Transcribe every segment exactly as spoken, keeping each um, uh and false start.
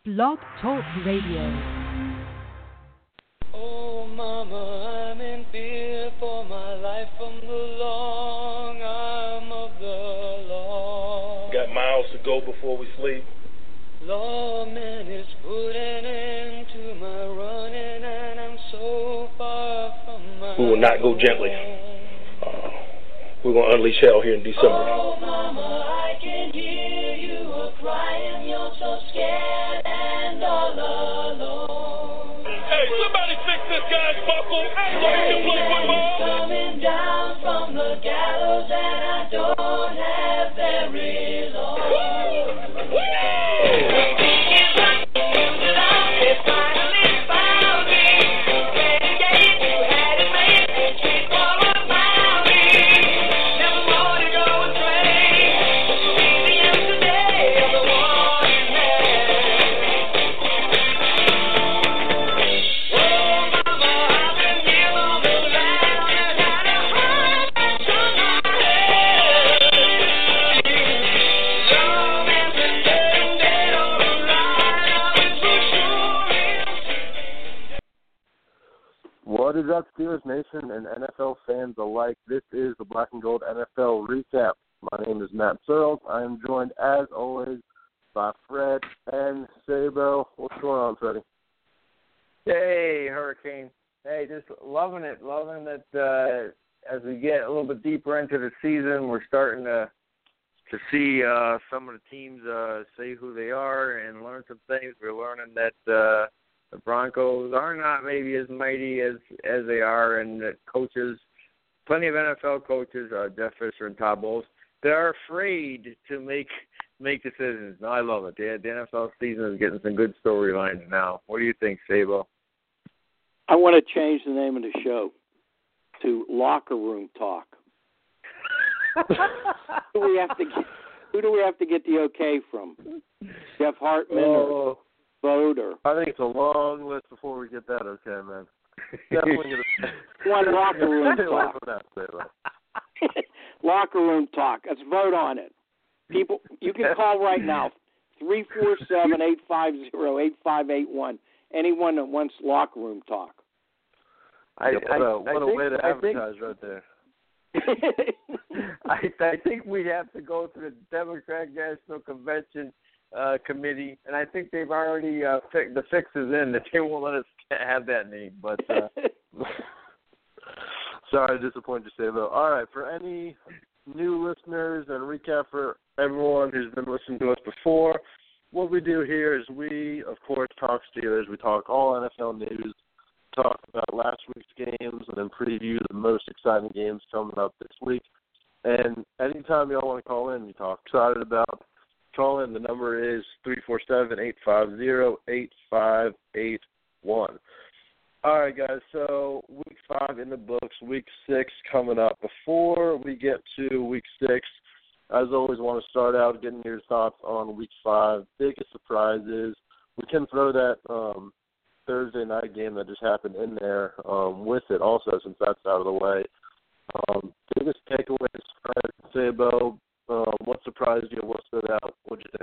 Blog Talk Radio. Oh, Mama, I'm in fear for my life from the long arm of the law. Got miles to go before we sleep. Lawman is putting an end to my running, and I'm so far from my We will not go gently. Uh, we're going to unleash hell here in December. Oh, Mama, I can hear you a crying. You're so scared and all alone. Hey, somebody fix this guy's buckle so he can play football. Coming down from the gallows, and I don't have very long. Woo! Woo! What is up, Steelers Nation and N F L fans alike? This is the Black and Gold N F L Recap. My name is Matt Searles. I am joined, as always, by Fred and Sabo. What's going on, Freddie? Hey, Hurricane. Hey, just loving it, loving it. Uh, as we get a little bit deeper into the season, we're starting to to see uh, some of the teams uh, say who they are and learn some things. We're learning that uh, the Broncos are not maybe as mighty as, as they are, and that coaches, plenty of N F L coaches, uh, Jeff Fisher and Todd Bowles, they are afraid to make make decisions. No, I love it. The, the N F L season is getting some good storylines now. What do you think, Sabo? I want to change the name of the show to Locker Room Talk. who do we have to get, who do we have to get the okay from? Jeff Hartman oh. or Bode or? I think it's a long list before we get that okay, man. Definitely gonna One Locker Room Talk. Locker Room Talk. Let's vote on it. People, you can call right now, three four seven, eight five zero, eight five eight one. Anyone that wants Locker Room Talk. I, yeah, what I, a, what I a think, way to advertise think, right there. I, I think we have to go to the Democratic National Convention uh, Committee, and I think they've already uh, fi- the fix is in that they won't let us have that name. But uh, sorry to disappoint you, Sabo. All right, for any new listeners and recap for everyone who's been listening to us before, what we do here is we, of course, talk Steelers. We talk all N F L news, talk about last week's games, and then preview the most exciting games coming up this week. And anytime y'all want to call in, you talk excited about, call in. The number is three four seven, eight five zero, eight five eight one. All right, guys, so week five in the books, week six coming up. Before we get to week six, as always, want to start out getting your thoughts on week five. Biggest surprises. We can throw that um, Thursday night game that just happened in there um, with it also, since that's out of the way. Um, biggest takeaways, Fred, Sabo, um, what surprised you? What stood out? What did you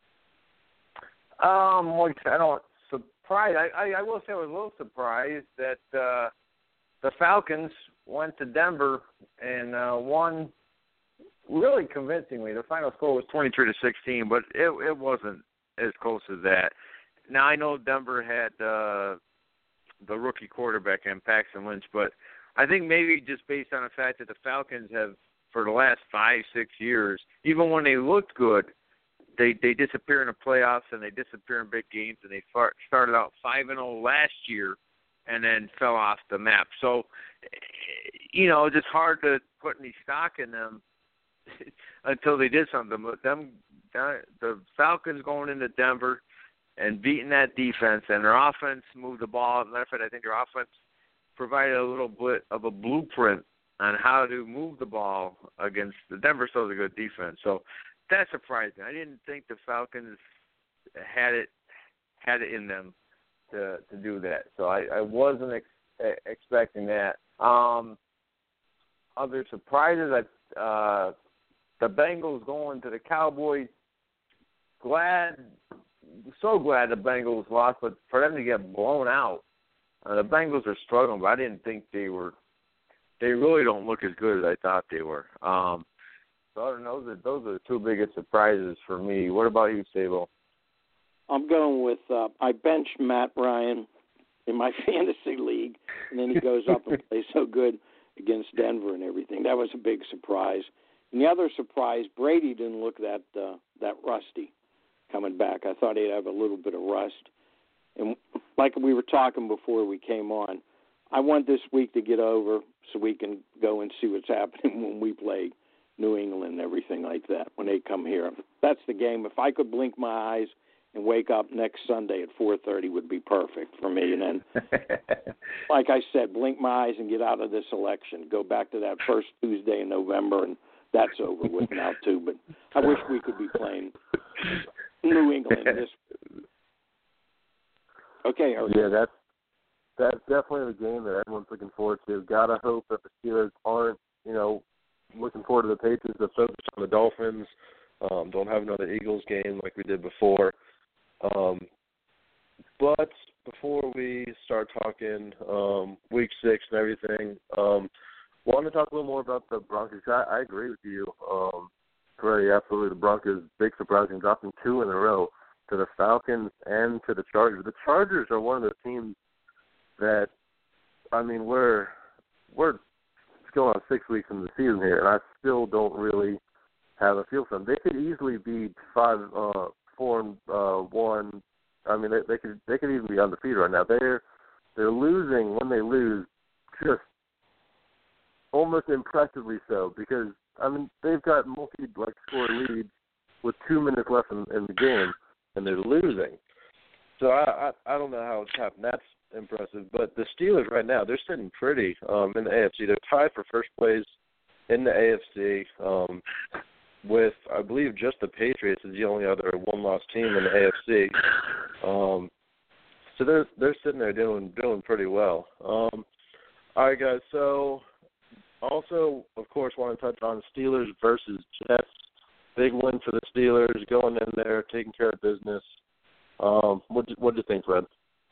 think? Um, which I don't surprise. I, I, I will say I was a little surprised that uh, the Falcons went to Denver and uh, won really convincingly. The final score was twenty-three to sixteen, but it it wasn't as close as that. Now I know Denver had uh, the rookie quarterback in Paxton Lynch, but I think maybe just based on the fact that the Falcons have, for the last five, six years, even when they looked good, they they disappear in the playoffs and they disappear in big games, and they far, started out five and zero last year, and then fell off the map. So, you know, just hard to put any stock in them until they did something. But them, the Falcons going into Denver and beating that defense, and their offense moved the ball. As a matter of fact, I think their offense provided a little bit of a blueprint on how to move the ball against the Denver. So it was a good defense. So that surprised me. I didn't think the Falcons had it had it in them to to do that. So I, I wasn't ex- expecting that. Um, other surprises, I, uh, the Bengals going to the Cowboys. Glad so glad the Bengals lost, but for them to get blown out, uh, the Bengals are struggling, but I didn't think they were. They really don't look as good as I thought they were. Um, so I don't know, those are, those are the two biggest surprises for me. What about you, Sable? I'm going with, uh, I benched Matt Ryan in my fantasy league, and then he goes up and plays so good against Denver and everything. That was a big surprise. And the other surprise, Brady didn't look that uh, that rusty coming back. I thought he'd have a little bit of rust. And like we were talking before we came on, I want this week to get over so we can go and see what's happening when we play New England and everything like that, when they come here. That's the game. If I could blink my eyes and wake up next Sunday at four thirty would be perfect for me. And then, like I said, blink my eyes and get out of this election. Go back to that first Tuesday in November, and that's over with now, too. But I wish we could be playing New England this Okay, Eric. Yeah, that's, that's definitely the game that everyone's looking forward to. Gotta hope that the Steelers aren't, you know, looking forward to the Patriots, but focus on the Dolphins. Um, don't have another Eagles game like we did before. Um, but before we start talking um, week six and everything, um, want to talk a little more about the Broncos. I, I agree with you, um, Freddie. Absolutely, the Broncos, big surprise in dropping two in a row to the Falcons and to the Chargers. The Chargers are one of those teams that, I mean, we're we're going on six weeks into the season here, and I still don't really have a feel for them. They could easily be five, uh, four, and uh, one. I mean, they, they could they could even be undefeated right now. They're they're losing when they lose, just almost impressively so. Because I mean, they've got multi like score leads with two minutes left in, in the game, and they're losing. So I, I I don't know how it's happened. That's impressive. But the Steelers right now, they're sitting pretty um, in the A F C. They're tied for first place in the A F C. Um, with, I believe, just the Patriots is the only other one-loss team in the A F C. Um, so they're they're sitting there doing doing pretty well. Um, all right, guys. So also, of course, want to touch on Steelers versus Jets. Big win for the Steelers, going in there, taking care of business. Um, what what do you think, Fred?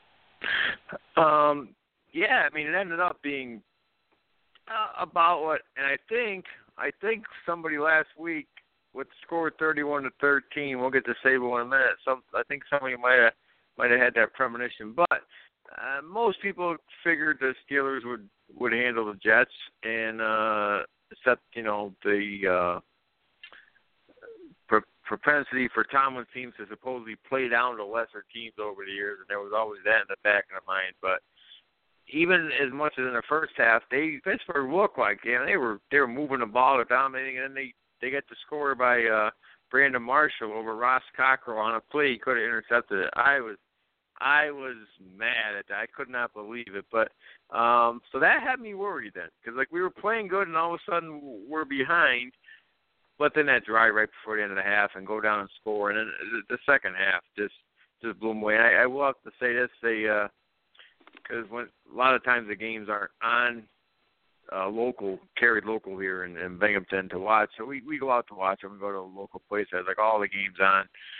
Um, yeah, I mean, it ended up being uh, about what, and I think I think somebody last week with the score thirty-one to thirteen. We'll get to Sable in a minute. Some I think somebody might have might have had that premonition, but uh, most people figured the Steelers would, would handle the Jets and uh, except you know the uh, pro- propensity for Tomlin teams to supposedly play down to lesser teams over the years, and there was always that in the back of their mind, but. Even as much as in the first half, they Pittsburgh looked like you know, they were they were moving the ball, they're dominating, and then they they get the score by uh, Brandon Marshall over Ross Cockrell on a play he could have intercepted it. I was I was mad at that. I could not believe it, but um, so that had me worried then because like we were playing good, and all of a sudden we're behind. But then that drive right before the end of the half and go down and score, and then the second half just just blew me away. And I, I will have to say this: they. Uh, Because when a lot of times the games are on uh, local, carried local here in, in Binghamton to watch, so we, we go out to watch them. We go to a local place that has like all the games on,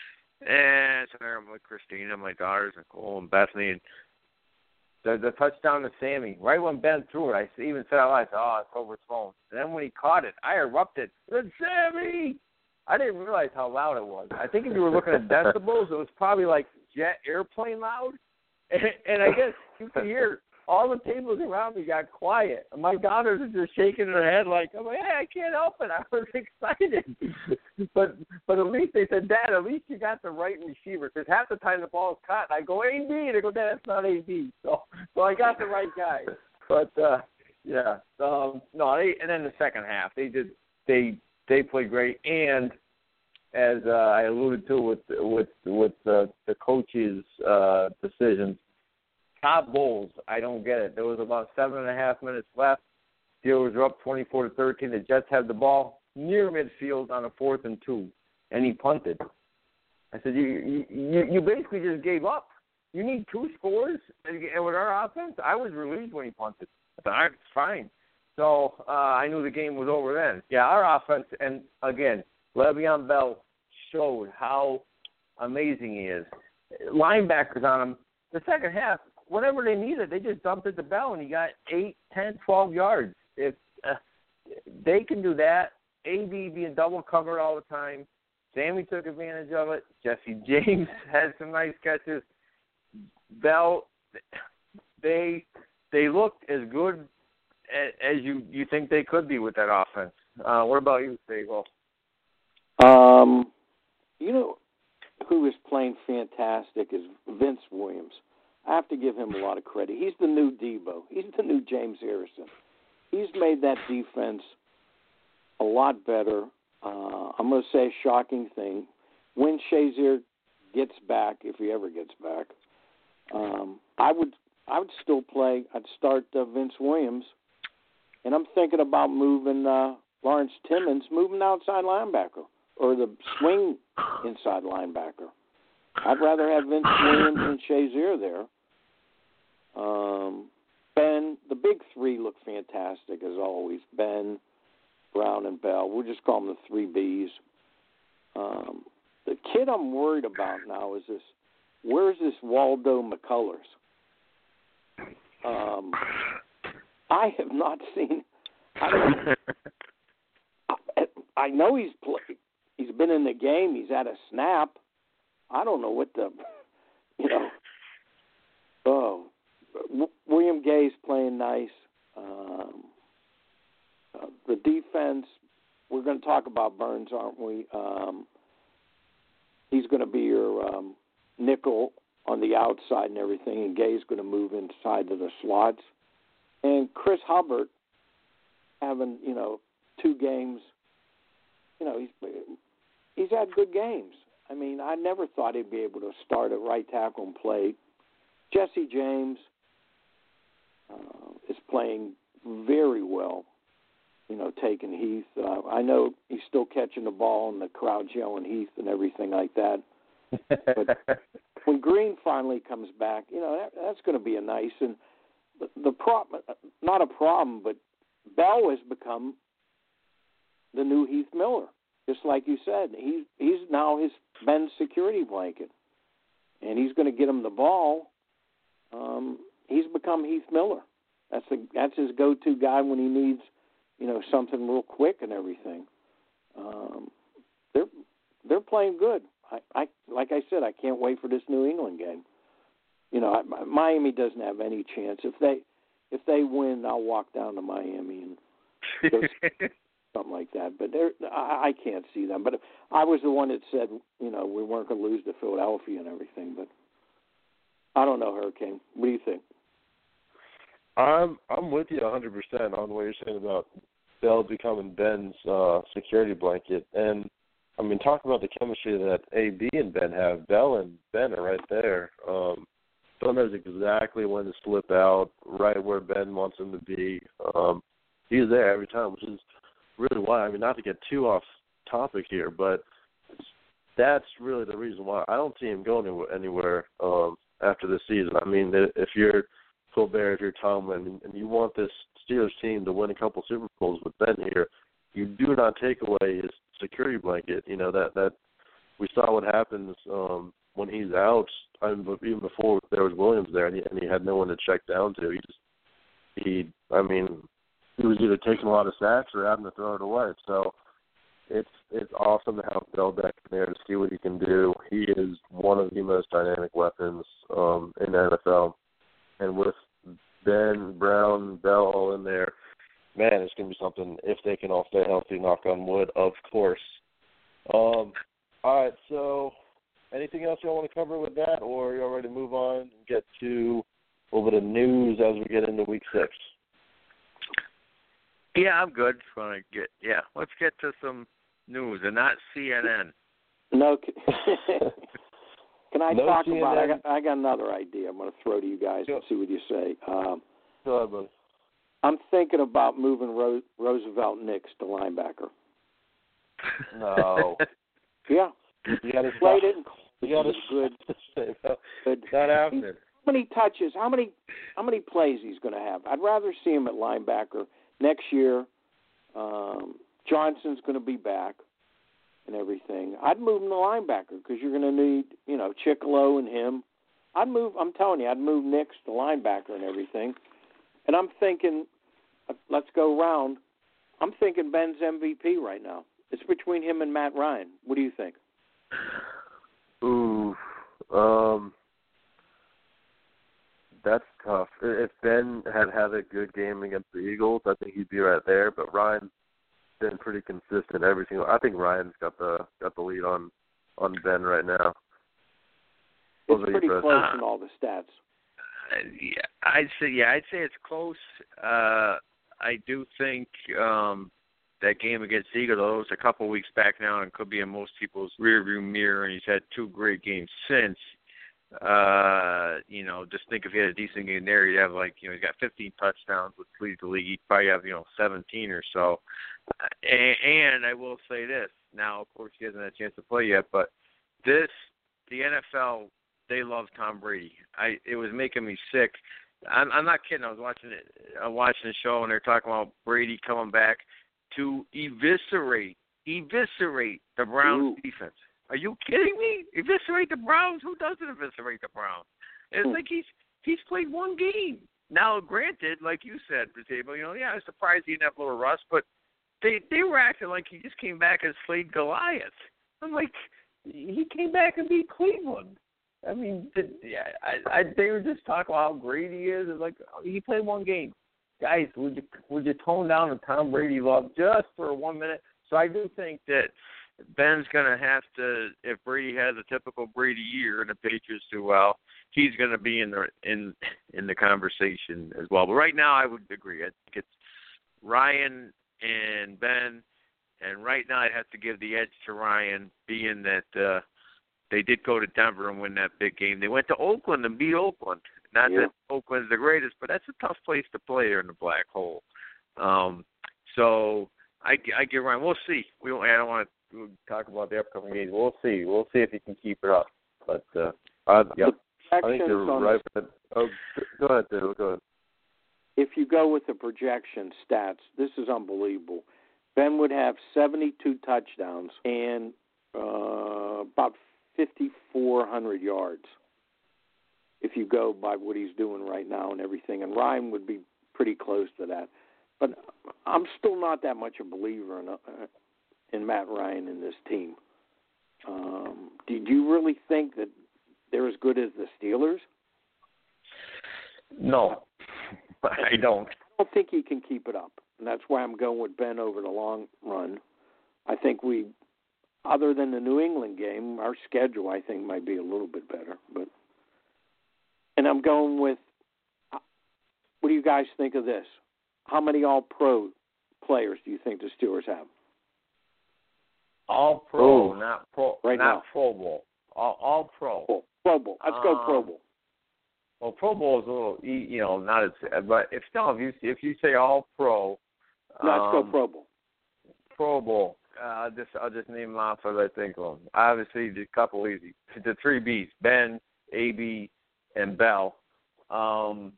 and so I'm with Christina, my daughters, Nicole and Bethany, and the, the touchdown to Sammy. Right when Ben threw it, I even said out loud, "Oh, it's overthrown." And then when he caught it, I erupted. It's Sammy! I didn't realize how loud it was. I think if you were looking at decibels, it was probably like jet airplane loud. And, and I guess you could hear all the tables around me got quiet. And my daughters are just shaking their head like, I'm like, hey, I can't help it. I was excited. but but at least they said, Dad, at least you got the right receiver. Because half the time the ball is caught, and I go, A B. They go, Dad, that's not A B. So so I got the right guy. But, uh, yeah. Um, no, they, and then the second half, they did they they played great. And as uh, I alluded to with with with uh, the coach's uh, decisions, Todd Bowles, I don't get it. There was about seven and a half minutes left. Steelers were up twenty-four to thirteen. The Jets had the ball near midfield on a fourth and two, and he punted. I said, you you you basically just gave up. You need two scores, and with our offense, I was relieved when he punted. I thought, all right, fine. So uh, I knew the game was over then. Yeah, our offense, and again, Le'Veon Bell showed how amazing he is. linebackers on him. The second half, whatever they needed, they just dumped it to Bell, and he got eight, ten, twelve yards. If uh, they can do that, A B being double covered all the time. Sammy took advantage of it. Jesse James had some nice catches. Bell, they they looked as good as, as you, you think they could be with that offense. Uh, what about you, Stable? Um, you know who is playing fantastic is Vince Williams. I have to give him a lot of credit. He's the new Debo. He's the new James Harrison. He's made that defense a lot better. Uh, I'm going to say a shocking thing. When Shazier gets back, if he ever gets back, um, I would I would still play. I'd start uh, Vince Williams, and I'm thinking about moving uh, Lawrence Timmons, moving outside linebacker or the swing inside linebacker. I'd rather have Vince Williams and Shazier there. Um, Ben, the big three look fantastic as always. Ben, Brown, and Bell. We'll just call them the three Bs. Um, the kid I'm worried about now is this. Where's this Waldo McCullers? Um, I have not seen. I, don't, I, I know he's played. He's been in the game. He's had a snap. I don't know what the, you know. Oh, w- William Gay's playing nice. Um, uh, the defense. We're going to talk about Burns, aren't we? Um, he's going to be your um, nickel on the outside and everything, and Gay's going to move inside to the slots. And Chris Hubbard having, you know, two games. You know, he's he's had good games. I mean, I never thought he'd be able to start at right tackle and play. Jesse James uh, is playing very well, you know, taking Heath. Uh, I know he's still catching the ball and the crowd's yelling Heath and everything like that. But when Green finally comes back, you know, that, that's going to be a nice. And the, the problem, not a problem, but Bell has become the new Heath Miller. Just like you said, he's he's now his Ben's security blanket, and he's going to get him the ball. Um, he's become Heath Miller. That's the that's his go-to guy when he needs, you know, something real quick and everything. Um, they're they're playing good. I, I like I said, I can't wait for this New England game. You know, I, Miami doesn't have any chance. If they if they win, I'll walk down to Miami and go something like that. But I, I can't see them. But I was the one that said, you know, we weren't going to lose to Philadelphia and everything. But I don't know, Hurricane. What do you think? I'm I'm with you one hundred percent on what you're saying about Bell becoming Ben's uh, security blanket. And, I mean, talk about the chemistry that A B and Ben have. Bell and Ben are right there. Um, Bell knows exactly when to slip out, right where Ben wants him to be. Um, he's there every time, which is really why. I mean, not to get too off topic here, but that's really the reason why. I don't see him going anywhere um, after this season. I mean, if you're Colbert, if you're Tomlin, and you want this Steelers team to win a couple Super Bowls with Ben here, you do not take away his security blanket. You know, that, that we saw what happens um, when he's out. I mean, even before there was Williams there, and he, and he had no one to check down to. He just, he, I mean, he was either taking a lot of sacks or having to throw it away. So it's it's awesome to have Bell back in there to see what he can do. He is one of the most dynamic weapons um, in the N F L. And with Ben, Brown, Bell all in there, man, it's going to be something if they can all stay healthy, knock on wood, of course. Um, all right, so anything else you want to cover with that, or are you all ready to move on and get to a little bit of news as we get into week six? Yeah, I'm good. Just want to get yeah. Let's get to some news and not C N N. No. Can I no talk C N N. about? I got I got another idea. I'm going to throw to you guys Go. and see what you say. Um, Go ahead, buddy. I'm thinking about moving Ro- Roosevelt Nix to linebacker. No. Yeah. You got to Played it. You got to good. Good. Not happening. How many touches? How many? How many plays he's going to have? I'd rather see him at linebacker next year. Um, Johnson's going to be back. and everything, I'd move him to linebacker because you're going to need, you know, Chickalo and him. I'd move, I'm telling you, I'd move Nix to linebacker and everything. And I'm thinking, let's go round. I'm thinking Ben's M V P right now. It's between him and Matt Ryan. What do you think? Ooh, um, that's tough. If Ben had had a good game against the Eagles, I think he'd be right there. But Ryan's been pretty consistent every single. I think Ryan's got the got the lead on on Ben right now. It's pretty close in all the stats. Uh, yeah, I'd say yeah, I'd say it's close. Uh, I do think um, that game against the Eagles, although it was a couple of weeks back now, and could be in most people's rearview mirror, and he's had two great games since. Uh, you know, just think if he had a decent game there, he'd have like, you know, he's got fifteen touchdowns, which leads the league. He'd probably have, you know, seventeen or so. And, and I will say this. Now, of course, he hasn't had a chance to play yet, but this, the N F L, they love Tom Brady. I it was making me sick. I'm, I'm not kidding. I was watching it. I'm watching the show, and they're talking about Brady coming back to eviscerate, eviscerate the Browns' Ooh. defense. Are you kidding me? Eviscerate the Browns? Who doesn't eviscerate the Browns? It's like he's he's played one game. Now, granted, like you said, Patable, you know, yeah, I was surprised he didn't have little rust, but they they were acting like he just came back and slayed Goliath. I'm like, he came back and beat Cleveland. I mean, yeah, I, I, they were just talking about how great he is. It's like, he played one game. Guys, would you would you tone down the Tom Brady love just for one minute? So I do think that Ben's going to have to, if Brady has a typical Brady year and the Patriots do well, he's going to be in the in in the conversation as well. But right now, I would agree. I think it's Ryan and Ben, and right now I'd have to give the edge to Ryan, being that uh, they did go to Denver and win that big game. They went to Oakland and beat Oakland. Not yeah. that Oakland's the greatest, but that's a tough place to play there in the black hole. Um, so I, I give Ryan. We'll see. We don't, I don't want to talk about the upcoming games. We'll see. We'll see if he can keep it up. But uh, uh, yeah, I think you're right. But, oh, go ahead, Dave. Go ahead. If you go with the projection stats, this is unbelievable. Ben would have seventy-two touchdowns and uh, about fifty-four hundred yards. If you go by what he's doing right now and everything, and Ryan would be pretty close to that. But I'm still not that much a believer in, uh, in Matt Ryan and this team. Um, did you really think that they're as good as the Steelers? No, I don't. I don't think he can keep it up, and that's why I'm going with Ben over the long run. I think we, other than the New England game, our schedule I think might be a little bit better, but. And I'm going with, what do you guys think of this? How many all-pro players do you think the Steelers have? All-pro, oh, not pro, right not now. Pro Bowl. All, all pro. Oh, Pro Bowl. Let's um, go Pro Bowl. Well, Pro Bowl is a little, you know, not as, but if still, if you if you say all-pro. No, let's um, go Pro Bowl. Pro Bowl. Uh, I'll just I'll just name them off as I think of them. Obviously, the couple easy. The three Bs: Ben, A B, and Bell. Um,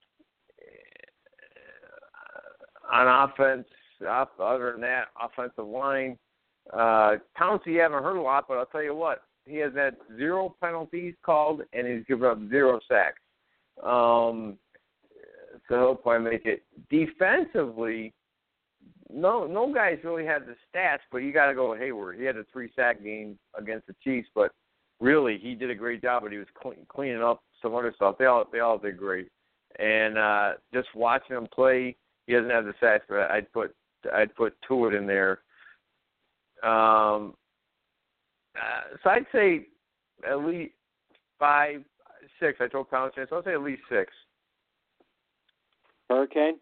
on offense, other than that, offensive line, uh, Pouncey you haven't heard a lot, but I'll tell you what, he has had zero penalties called, and he's given up zero sacks. Um, so he'll probably make it. Defensively, no no guys really had the stats, but you got to go with Hayward. He had a three-sack game against the Chiefs, but really, he did a great job, but he was clean, cleaning up some other stuff. They all they all did great, and uh, just watching him play, he doesn't have the stats, but I'd put I'd put Tuitt in there. Um, uh, so I'd say at least five, six. I told Pouncey, so I'd say at least six. Hurricane.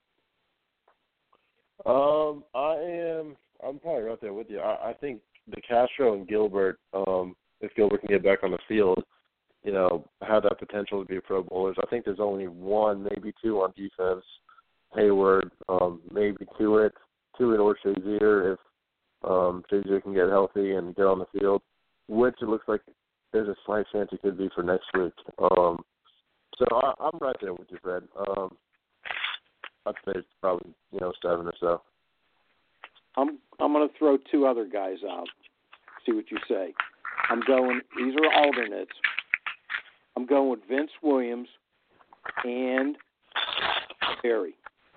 Um, I am. I'm probably right there with you. I, I think DeCastro and Gilbert. Um. If Gilbert can get back on the field, you know, have that potential to be a Pro Bowlers. I think there's only one, maybe two on defense. Hayward, um, maybe Tuitt, Tuitt or Shazier if um, Shazier can get healthy and get on the field, which it looks like there's a slight chance he could be for next week. Um, so I, I'm right there with you, Fred. Um, I'd say it's probably, you know, seven or so. I'm I'm going to throw two other guys out. See what you say. I'm going, these are alternates. I'm going with Vince Williams and Barry.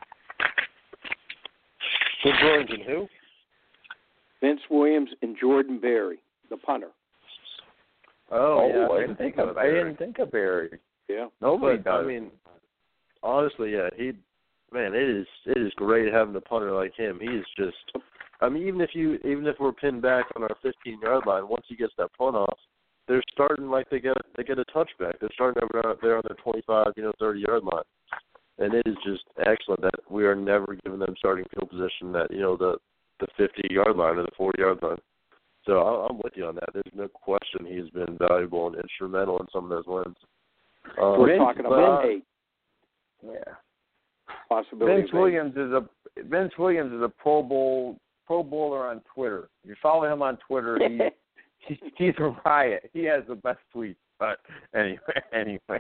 Vince Williams and who? Vince Williams and Jordan Berry, the punter. Oh, Oh, yeah. I I didn't didn't think think of of. I Barry. didn't think of Barry. Yeah. Nobody But, does. I mean, honestly, yeah, he, man, it is it is great having a punter like him. He is just, I mean, even if you even if we're pinned back on our fifteen-yard line, once he gets that punt off, they're starting like they get they get a touchback. They're starting over there on their twenty-five, you know, thirty-yard line, and it is just excellent that we are never giving them starting field position at, you know, the the fifty-yard line or the forty-yard line. So I'm with you on that. There's no question he's been valuable and instrumental in some of those wins. Um, We're Vince- talking about but- eight. Yeah. Possibility. Vince of eight. Williams is a Vince Williams is a Pro Bowl Pro Bowler on Twitter. If you follow him on Twitter, he, he he's a riot. He has the best tweets. But anyway, anyway.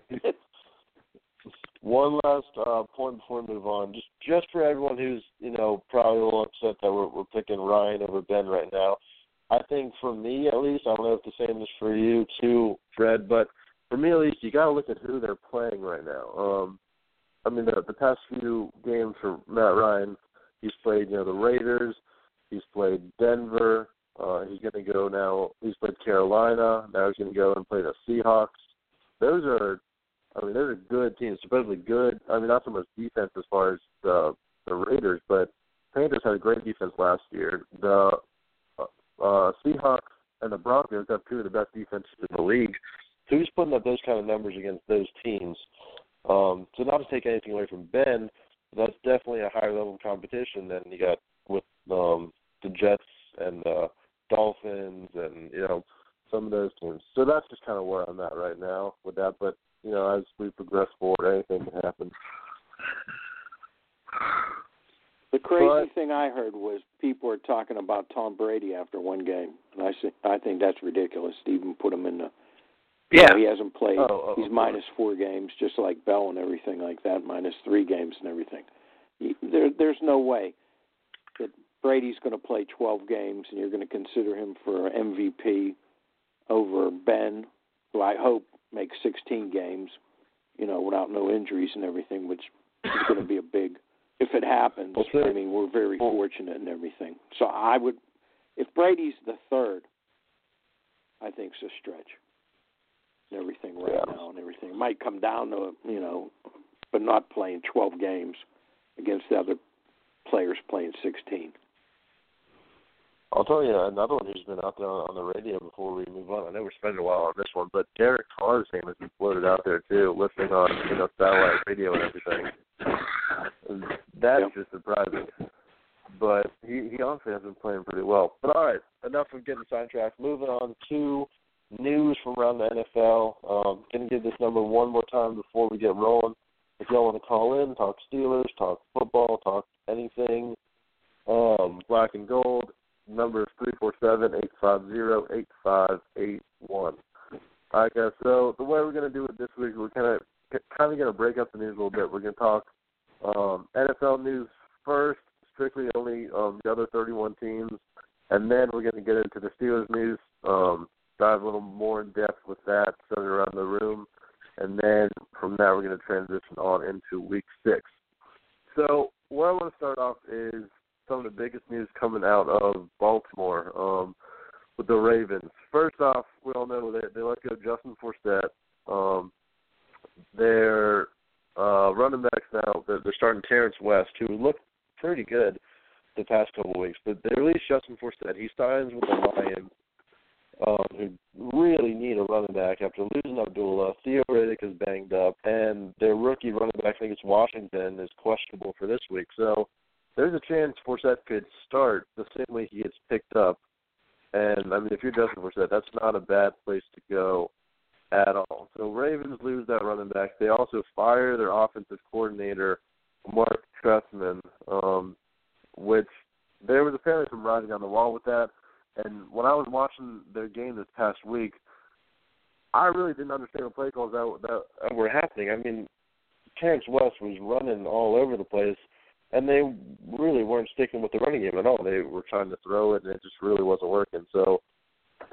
One last uh, point before we move on, just just for everyone who's, you know, probably a little upset that we're we're picking Ryan over Ben right now. I think for me at least, I don't know if the same is for you too, Fred, but for me at least, you got to look at who they're playing right now. Um, I mean, the, the past few games for Matt Ryan, he's played, you know, the Raiders, he's played Denver, uh, he's going to go now, he's played Carolina, now he's going to go and play the Seahawks. Those are, I mean, those are good teams, supposedly good. I mean, not so much defense as far as the, the Raiders, but Panthers had a great defense last year. The uh, Seahawks and the Broncos have two of the best defenses in the league. So he's putting up those kind of numbers against those teams. Um, so not to take anything away from Ben, that's definitely a higher level of competition than you got with um, the Jets and the Dolphins and, you know, some of those teams. So that's just kind of where I'm at right now with that. But, you know, as we progress forward, anything can happen. The crazy But- thing I heard was people were talking about Tom Brady after one game, and I say, I think that's ridiculous to even put him in the. Yeah. You know, he hasn't played. Oh, oh, He's of minus four games, just like Bell and everything like that. Minus three games and everything. He, there, there's no way that Brady's going to play twelve games, and you're going to consider him for M V P over Ben, who I hope makes sixteen games, you know, without no injuries and everything, which is going to be a big. If it happens, Well, sure. I mean, we're very fortunate and everything. So I would, if Brady's the third, I think it's a stretch. And everything right Yeah. now and everything. It might come down to, you know, but not playing twelve games against the other players playing sixteen. I'll tell you another one who's been out there on the radio before we move on. I know we're spending a while on this one, but Derek Carr's name has been floated out there too, listening on, you know, satellite radio and everything. That's Yep. just surprising. But he, he honestly has been playing pretty well. But all right, enough of getting sidetracked. Moving on to news from around the N F L. Um, going to give this number one more time before we get rolling. If y'all want to call in, talk Steelers, talk football, talk anything, um, black and gold, number is three four seven, eight five zero, eight five eight one. All right, guys, so the way we're going to do it this week, we're kind of kind of going to break up the news a little bit. We're going to talk um, N F L news first, strictly only um, the other thirty-one teams, and then we're going to get into the Steelers news, um, dive a little more in depth with that, send it around the room, and then from that we're going to transition on into week six. So where I want to start off is some of the biggest news coming out of Baltimore um, with the Ravens. First off, we all know they, they let go Justin Forsett. Um, their uh, running backs now, they're, they're starting Terrence West, who looked pretty good the past couple of weeks. But they released Justin Forsett. He signs with the Lions, um, who really need a running back after losing Abdullah. Theo Riddick is banged up, and their rookie running back, I think it's Washington, is questionable for this week. So there's a chance Forsett could start the same way he gets picked up. And, I mean, if you're Justin Forsett, that's not a bad place to go at all. So Ravens lose that running back. They also fire their offensive coordinator, Mark Trestman, um, which there was apparently some writing on the wall with that. And when I was watching their game this past week, I really didn't understand the play calls that, that, that were happening. I mean, Terrence West was running all over the place, and they really weren't sticking with the running game at all. They were trying to throw it, and it just really wasn't working. So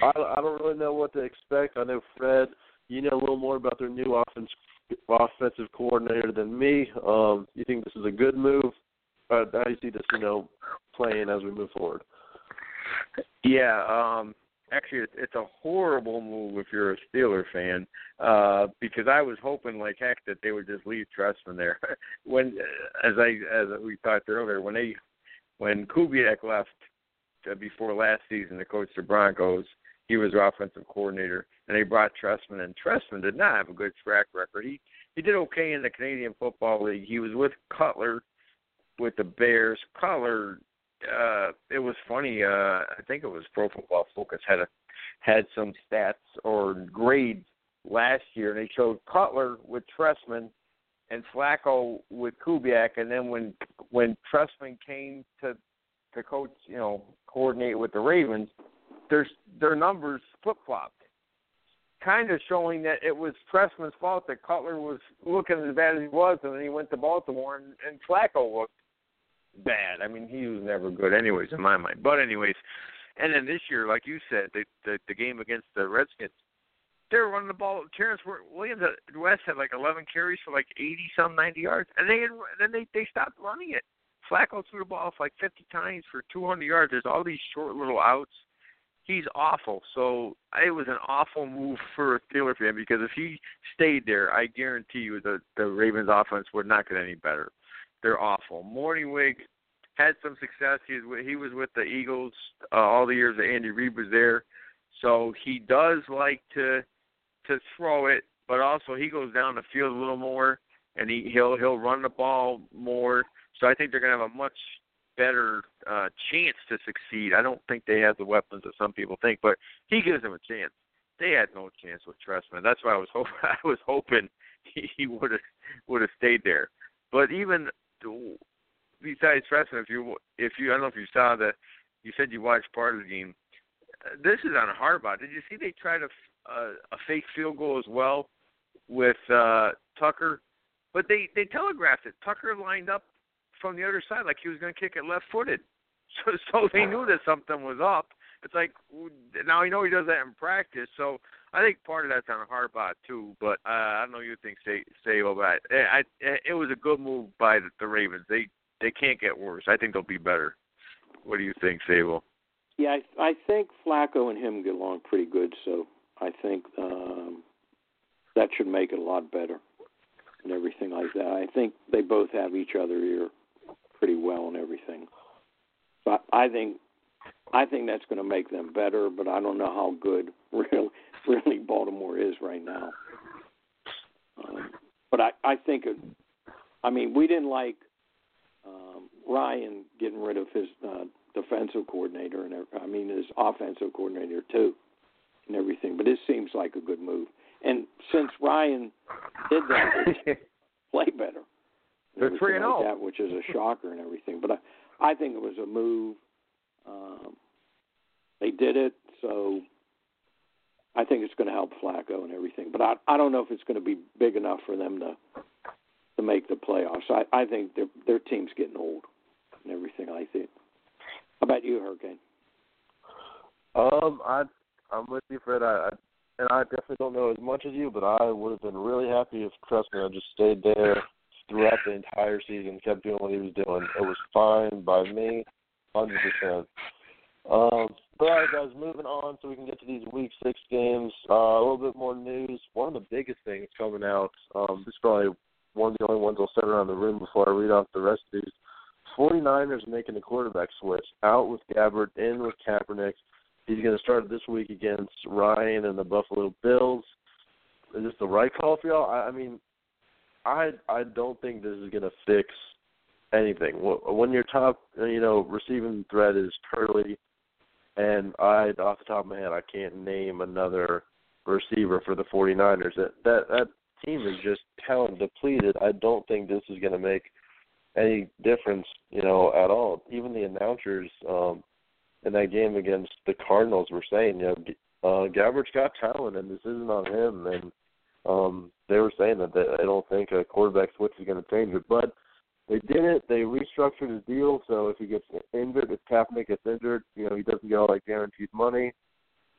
I, I don't really know what to expect. I know, Fred, you know a little more about their new offense, offensive coordinator than me. Um, you think this is a good move? Uh, how do you see this, you know, playing as we move forward? Yeah, um, actually, it's a horrible move if you're a Steeler fan, uh, because I was hoping like heck that they would just leave Trestman there. when, as I as we talked earlier, when they when Kubiak left uh, before last season to coach the Broncos, he was their offensive coordinator, and they brought Trestman, and Trestman did not have a good track record. He he did okay in the Canadian Football League. He was with Cutler with the Bears. Cutler, uh, it was funny. Uh, I think it was Pro Football Focus had a had some stats or grades last year, and they showed Cutler with Trestman and Flacco with Kubiak, and then when when Trestman came to to coach, you know, coordinate with the Ravens, their their numbers flip flopped, kind of showing that it was Trestman's fault that Cutler was looking as bad as he was, and then he went to Baltimore and, and Flacco looked bad. I mean, he was never good, anyways, in my mind. But anyways, and then this year, like you said, the the, the game against the Redskins, they were running the ball. Terrence Williams at West had like eleven carries for like eighty some ninety yards, and they had, then they they stopped running it. Flacco threw the ball off like fifty times for two hundred yards. There's all these short little outs. He's awful. So it was an awful move for a Steeler fan because if he stayed there, I guarantee you the the Ravens offense would not get any better. They're awful. Morningwig had some success. He was, he was with the Eagles uh, all the years that Andy Reid was there. So he does like to to throw it, but also he goes down the field a little more, and he, he'll he'll run the ball more. So I think they're going to have a much better uh, chance to succeed. I don't think they have the weapons that some people think, but he gives them a chance. They had no chance with Trestman. That's why I was hoping I was hoping he, he would have would have stayed there. But even besides Trestman, if you if you I don't know if you saw the you said you watched part of the game. This is on Harbaugh. Did you see they tried a uh, a fake field goal as well with uh, Tucker? But they they telegraphed it. Tucker lined up from the other side like he was going to kick it left-footed. So so they knew that something was up. It's like, now I know he does that in practice, so I think part of that's on Harbaugh too, but uh, I don't know what you think, Sable, but I, I, it was a good move by the, the Ravens. They they can't get worse. I think they'll be better. What do you think, Sable? Yeah, I, I think Flacco and him get along pretty good, so I think um, that should make it a lot better and everything like that. I think they both have each other here pretty well and everything. So I, I think I think that's going to make them better, but I don't know how good really, really Baltimore is right now. Um, but I, I think, it, I mean, we didn't like um, Ryan getting rid of his uh, defensive coordinator, and I mean his offensive coordinator too, and everything. But this seems like a good move. And since Ryan did that, they play better. They're three and zero, which is a shocker and everything. But I, I think it was a move. Um, they did it, so I think it's going to help Flacco and everything. But I, I don't know if it's going to be big enough for them to to make the playoffs. I, I think their their team's getting old and everything like that. How about you, Hurricane? Um, I I'm with you, Fred. I, I and I definitely don't know as much as you, but I would have been really happy if Trestman had just stayed there throughout the entire season, kept doing what he was doing. It was fine by me. Hundred percent. Um, but all right, guys, moving on so we can get to these Week Six games. Uh, a little bit more news. One of the biggest things coming out. Um, this is probably one of the only ones I'll set around the room before I read off the rest of these. forty-niners making the quarterback switch. Out with Gabbert, in with Kaepernick. He's going to start this week against Ryan and the Buffalo Bills. Is this the right call for y'all? I, I mean, I I don't think this is going to fix anything. When your top, you know, receiving threat is Turley, and I, off the top of my head, I can't name another receiver for the forty-niners. That that, that team is just talent depleted. I don't think this is going to make any difference, you know, at all. Even the announcers um, in that game against the Cardinals were saying, you know, uh, Gabbert's got talent, and this isn't on him. And um, they were saying that they, they don't think a quarterback switch is going to change it. But they did it. They restructured his deal, so if he gets injured, if Kaepernick gets injured, you know, he doesn't get all that guaranteed money.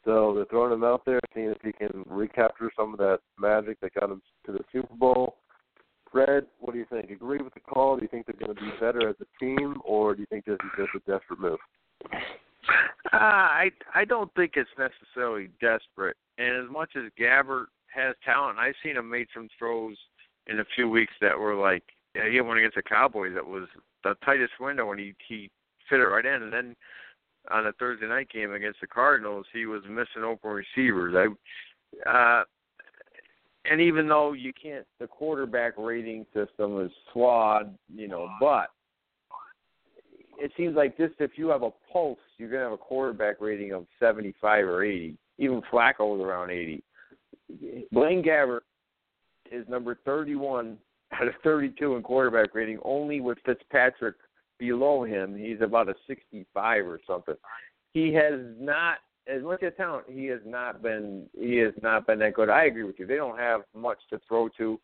So they're throwing him out there, seeing if he can recapture some of that magic that got him to the Super Bowl. Fred, what do you think? Agree with the call? Do you think they're going to be better as a team, or do you think this is just a desperate move? Uh, I I don't think it's necessarily desperate. And as much as Gabbert has talent, I've seen him make some throws in a few weeks that were like, yeah, he had one against the Cowboys that was the tightest window, and he he fit it right in. And then on the Thursday night game against the Cardinals, he was missing open receivers. I, uh, and even though you can't, the quarterback rating system is flawed, you know, but it seems like just if you have a pulse, you're going to have a quarterback rating of seventy-five or eighty. Even Flacco was around eighty. Blaine Gabbert is number thirty-one out of thirty-two in quarterback rating, only with Fitzpatrick below him. He's about a sixty-five or something. He has not, as much as talent, he has not been he has not been that good. I agree with you. They don't have much to throw to.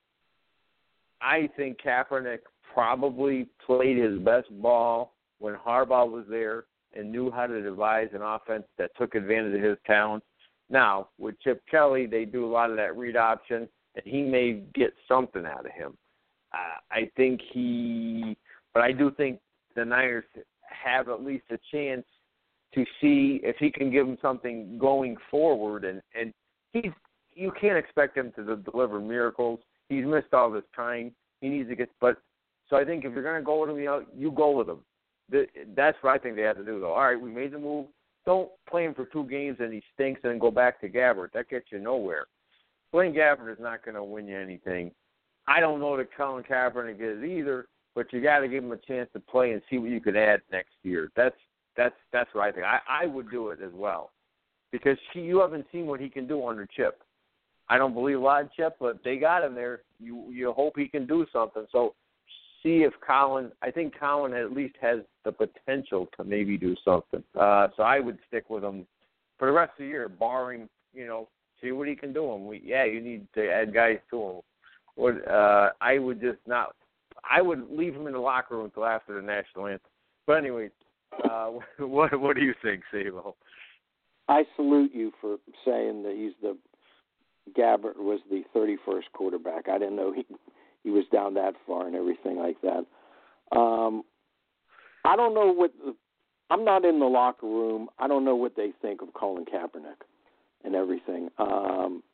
I think Kaepernick probably played his best ball when Harbaugh was there and knew how to devise an offense that took advantage of his talents. Now, with Chip Kelly, they do a lot of that read option, and he may get something out of him. Uh, I think he, but I do think the Niners have at least a chance to see if he can give him something going forward. And, and he's, you can't expect him to deliver miracles. He's missed all this time. He needs to get, but so I think if you're going to go with him, you know, you go with him. That's what I think they have to do, though. All right, we made the move. Don't play him for two games and he stinks and then go back to Gabbert. That gets you nowhere. Blaine Gabbert is not going to win you anything. I don't know that Colin Kaepernick is either, but you got to give him a chance to play and see what you can add next year. That's that's that's what I think. I, I would do it as well because he, you haven't seen what he can do under Chip. I don't believe a lot in Chip, but they got him there. You you hope he can do something. So see if Colin, I think Colin at least has the potential to maybe do something. Uh, so I would stick with him for the rest of the year, barring, you know, see what he can do. Him. We, yeah, you need to add guys to him. What, uh, I would just not, I would leave him in the locker room until after the national anthem. But anyways, uh, what what do you think, Sabo? I salute you for saying that he's the, Gabbert was the thirty-first quarterback. I didn't know he he was down that far and everything like that. Um, I don't know what the, I'm not in the locker room. I don't know what they think of Colin Kaepernick and everything. Um,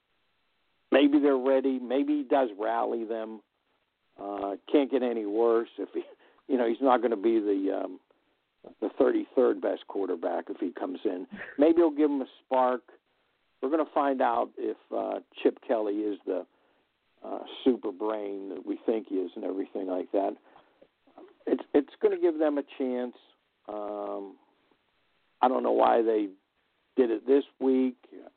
maybe they're ready. Maybe he does rally them. Uh, can't get any worse if he, you know, he's not going to be the um, the thirty-third best quarterback if he comes in. Maybe he'll give him a spark. We're going to find out if uh, Chip Kelly is the uh, super brain that we think he is and everything like that. It's it's going to give them a chance. Um, I don't know why they did it this week.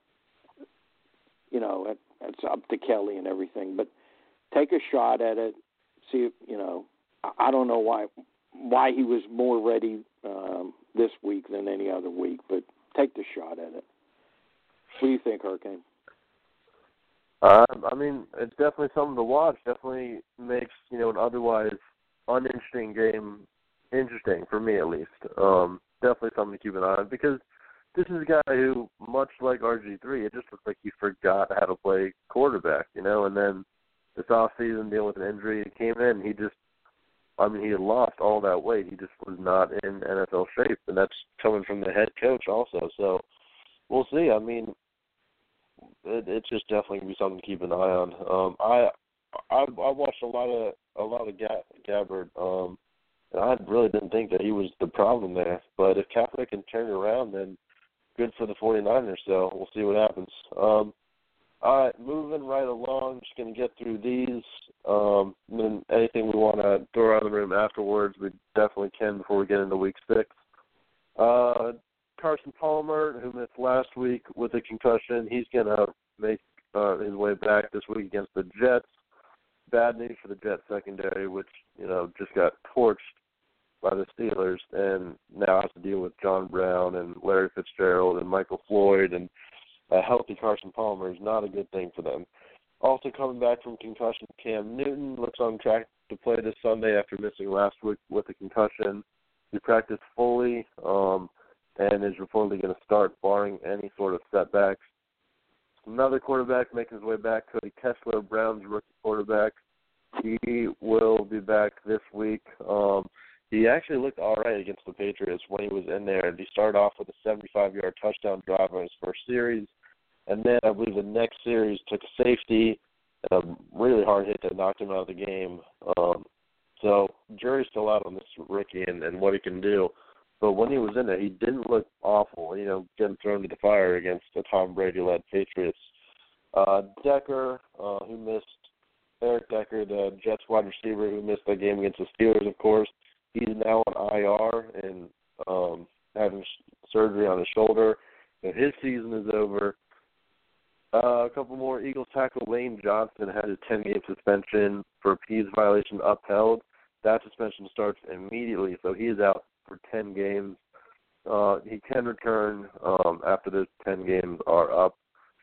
You know, it, it's up to Kelly and everything. But take a shot at it. See, if, you know, I, I don't know why why he was more ready um, this week than any other week. But take the shot at it. What do you think, Hurricane? Uh, I mean, it's definitely something to watch. Definitely makes, you know, an otherwise uninteresting game interesting, for me at least. Um, definitely something to keep an eye on because this is a guy who, much like R G three, it just looks like he forgot how to play quarterback, you know, and then this offseason dealing with an injury, he came in, he just, I mean, he had lost all that weight. He just was not in N F L shape, and that's coming from the head coach also. So we'll see. I mean, It, it's just definitely gonna be something to keep an eye on. Um, I, I I watched a lot of a lot of Gabbert, um, and I really didn't think that he was the problem there. But if Kaepernick can turn it around, then good for the 49ers. So we'll see what happens. Um, all right, moving right along. Just gonna get through these. Um, and then anything we want to throw around the room afterwards, we definitely can before we get into week six. Uh, Carson Palmer, who missed last week with a concussion, he's going to make uh, his way back this week against the Jets. Bad news for the Jets secondary, which, you know, just got torched by the Steelers, and now has to deal with John Brown and Larry Fitzgerald and Michael Floyd, and a healthy Carson Palmer is not a good thing for them. Also coming back from concussion, Cam Newton looks on track to play this Sunday after missing last week with a concussion. He practiced fully. Um, and is reportedly going to start barring any sort of setbacks. Another quarterback making his way back, Cody Kessler, Browns rookie quarterback. He will be back this week. Um, he actually looked all right against the Patriots when he was in there. He started off with a seventy-five-yard touchdown drive on his first series, and then I believe the next series took a safety and a really hard hit that knocked him out of the game. Um, so jury's still out on this rookie and, and what he can do. But when he was in there, he didn't look awful, you know, getting thrown to the fire against the Tom Brady-led Patriots. Uh, Decker, uh, who missed, Eric Decker, the Jets wide receiver who missed that game against the Steelers, of course, he's now on I R and um, having surgery on his shoulder. And his season is over. Uh, a couple more. Eagles tackle Lane Johnson had a ten-game suspension for a P E D S violation upheld. That suspension starts immediately, so he is out for ten games. Uh, he can return um, after those ten games are up.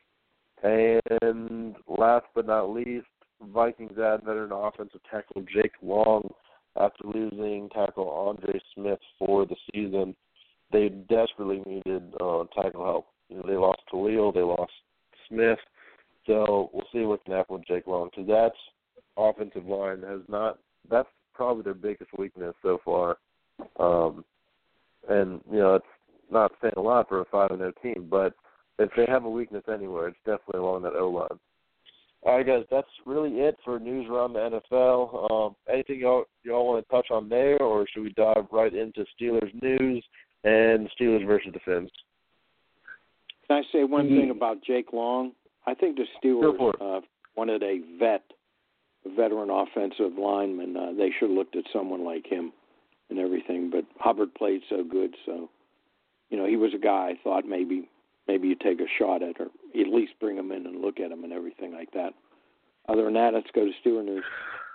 And last but not least, Vikings add veteran offensive tackle Jake Long after losing tackle Andre Smith for the season. They desperately needed uh, tackle help. You know, they lost Khalil, they lost Smith, so we'll see what can happen with Jake Long, because that's offensive line has not. That's probably their biggest weakness so far. Um, and, you know, it's not saying a lot for a five and oh team, but if they have a weakness anywhere, it's definitely along that O-line. All right, guys, that's really it for news around the N F L. Um, anything y'all, y'all want to touch on there, or should we dive right into Steelers news and Steelers versus the Fins? Can I say one thing about Jake Long? I think the Steelers uh, wanted a vet, a veteran offensive lineman. Uh, they should have looked at someone like him and everything. But Hubbard played so good, so you know he was a guy I thought maybe maybe you take a shot at, or at least bring him in and look at him and everything like that. Other than that, let's go to Steelers news.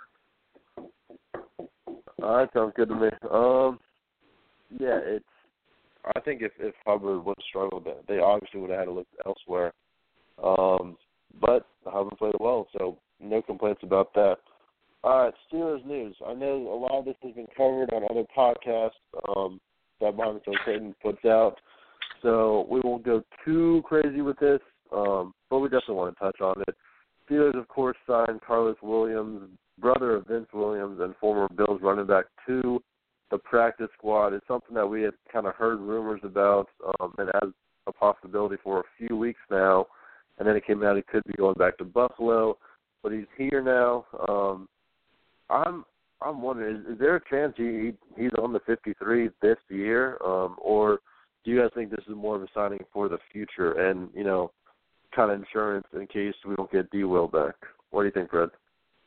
All right, sounds good to me. Um, yeah, it's. I think if, if Hubbard would have struggled, they obviously would have had to look elsewhere. Um, but Hubbard played well, so no complaints about that. All right, Steelers news. I know a lot of this has been covered on other podcasts um, that Martin Clayton puts out, so we won't go too crazy with this, um, but we definitely want to touch on it. Steelers, of course, signed Carlos Williams, brother of Vince Williams and former Bills running back, to the practice squad. It's something that we had kind of heard rumors about um, and as a possibility for a few weeks now, and then it came out he could be going back to Buffalo, but he's here now. Um, I'm I'm wondering, is, is there a chance he, he he's on the fifty-three this year, um, or do you guys think this is more of a signing for the future and, you know, kind of insurance in case we don't get D. Will back? What do you think, Fred?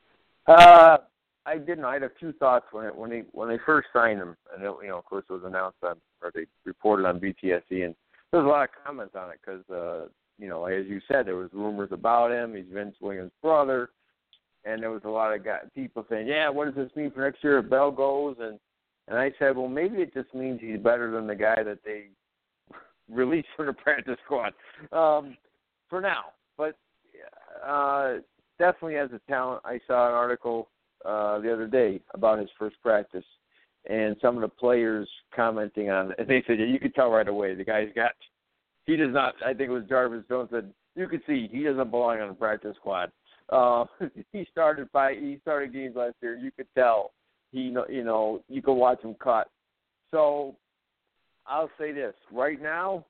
Uh, I didn't. I had a few thoughts when it, when they when they first signed him, and it, you know, of course, it was announced on, or they reported on B T S C, and there was a lot of comments on it because, uh, you know, as you said, there was rumors about him. He's Vince Williams' brother, and there was a lot of guys, people saying, "Yeah, what does this mean for next year if Bell goes?" And and I said, well, maybe it just means he's better than the guy that they released from the practice squad um, for now. But uh, definitely has a talent. I saw an article Uh, the other day about his first practice, and some of the players commenting on it. And they said, yeah, you could tell right away the guy's got, he does not, I think it was Jarvis Jones said, you could see he doesn't belong on the practice squad. Uh, he started by, he started games last year. You could tell he, you know, you could watch him cut. So I'll say this right now,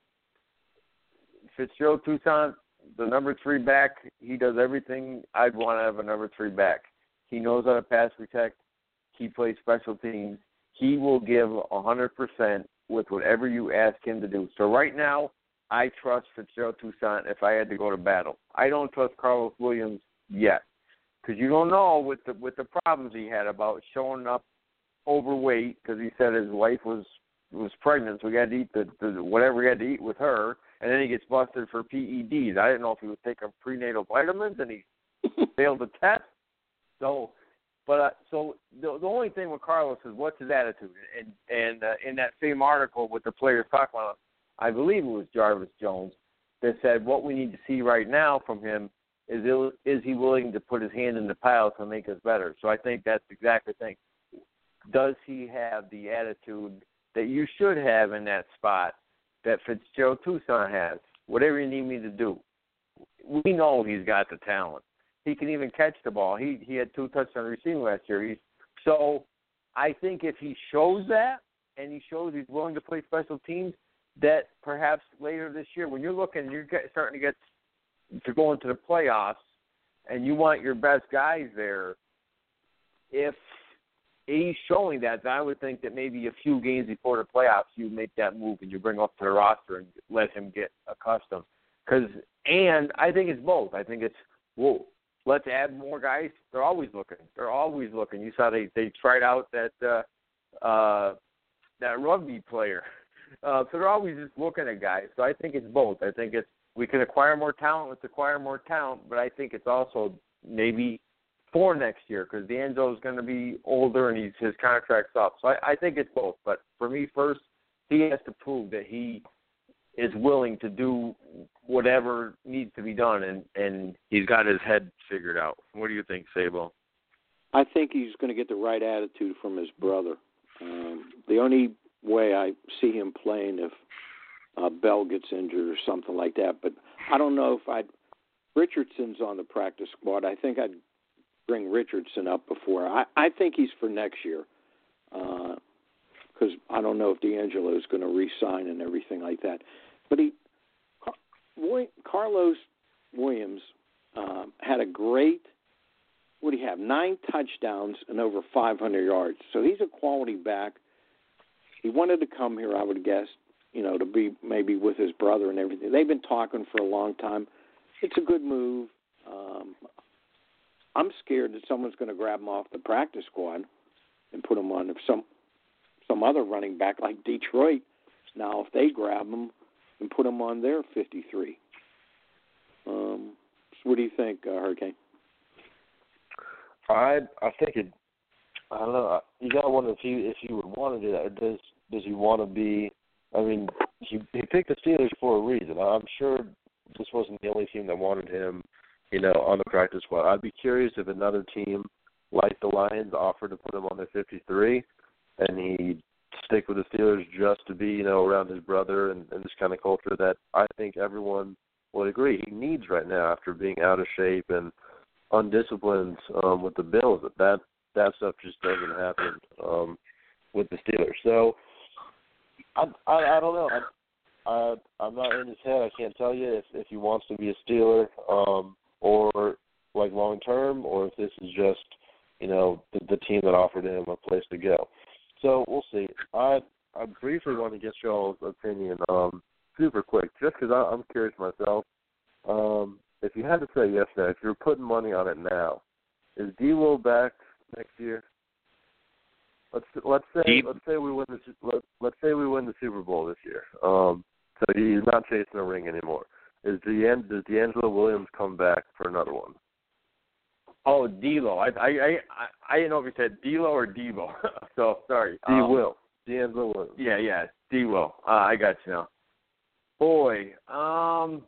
Fitzgerald Toussaint, the number three back, he does everything I'd want to have a number three back. He knows how to pass protect. He plays special teams. He will give one hundred percent with whatever you ask him to do. So right now, I trust Fitzgerald Toussaint if I had to go to battle. I don't trust Carlos Williams yet because you don't know with the with the problems he had about showing up overweight because he said his wife was was pregnant, so he had to eat the, the whatever he had to eat with her, and then he gets busted for P E Ds. I didn't know if he was taking prenatal vitamins and he failed the test. So, but uh, so the the only thing with Carlos is what's his attitude, and and uh, in that same article with the players talking about, I believe it was Jarvis Jones that said what we need to see right now from him is is he willing to put his hand in the pile to make us better? So I think that's exactly the thing. Does he have the attitude that you should have in that spot that Fitzgerald Toussaint has. Whatever you need me to do. We know he's got the talent. He can even catch the ball. He he had two touchdowns receiving last year. He's, so I think if he shows that and he shows he's willing to play special teams, that perhaps later this year, when you're looking, you're get, starting to get to go into the playoffs, and you want your best guys there. If he's showing that, then I would think that maybe a few games before the playoffs, you make that move and you bring him up to the roster and let him get accustomed. Because, and I think it's both. I think it's, whoa, let's add more guys. They're always looking. They're always looking. You saw they, they tried out that uh, uh, that rugby player. Uh, so they're always just looking at guys. So I think it's both. I think it's, we can acquire more talent. Let's acquire more talent. But I think it's also maybe for next year because D'Angelo is going to be older and he's, his contract's up. So I, I think it's both. But for me, first, he has to prove that he is willing to do whatever needs to be done, and, and he's got his head figured out. What do you think, Sabo? I think he's going to get the right attitude from his brother. Um, the only way I see him playing if uh, Bell gets injured or something like that, but I don't know if I'd – Richardson's on the practice squad. I think I'd bring Richardson up before. I, I think he's for next year because uh, I don't know if D'Angelo is going to re-sign and everything like that. But he, Car- Carlos Williams um, had a great, what do you have, nine touchdowns and over five hundred yards. So he's a quality back. He wanted to come here, I would guess, you know, to be maybe with his brother and everything. They've been talking for a long time. It's a good move. Um, I'm scared that someone's going to grab him off the practice squad and put him on if some some other running back like Detroit. Now, if they grab him and put him on their fifty-three. Um, so what do you think, uh, Hurricane? I I think it. I don't know. You gotta wonder if he if he would want to do that. Does does he want to be? I mean, he he picked the Steelers for a reason. I'm sure this wasn't the only team that wanted him, you know, on the practice squad. I'd be curious if another team like the Lions offered to put him on their fifty-three, and he'd stick with the Steelers just to be, you know, around his brother and, and this kind of culture that I think everyone would agree he needs right now after being out of shape and undisciplined um, with the Bills. That that that stuff just doesn't happen um, with the Steelers. So I I, I don't know. I, I I'm not in his head. I can't tell you if, if he wants to be a Steeler um, or like long term, or if this is just, you know, the, the team that offered him a place to go. So we'll see. I I briefly want to get y'all's opinion, um, super quick, just because I'm curious myself. Um, if you had to say yes now, if you're putting money on it now, is D-Will back next year? Let's let's say Deep. let's say we win the let, let's say we win the Super Bowl this year. Um, so he's not chasing a ring anymore. Is the does D'Angelo Williams come back for another one? Oh, D-Lo. I, I, I, I didn't know if you said D-Lo or Devo. So, sorry. D-Will. Um, D'Angelo Williams. Yeah, yeah. D-Will. Uh, I got you now. Boy, um,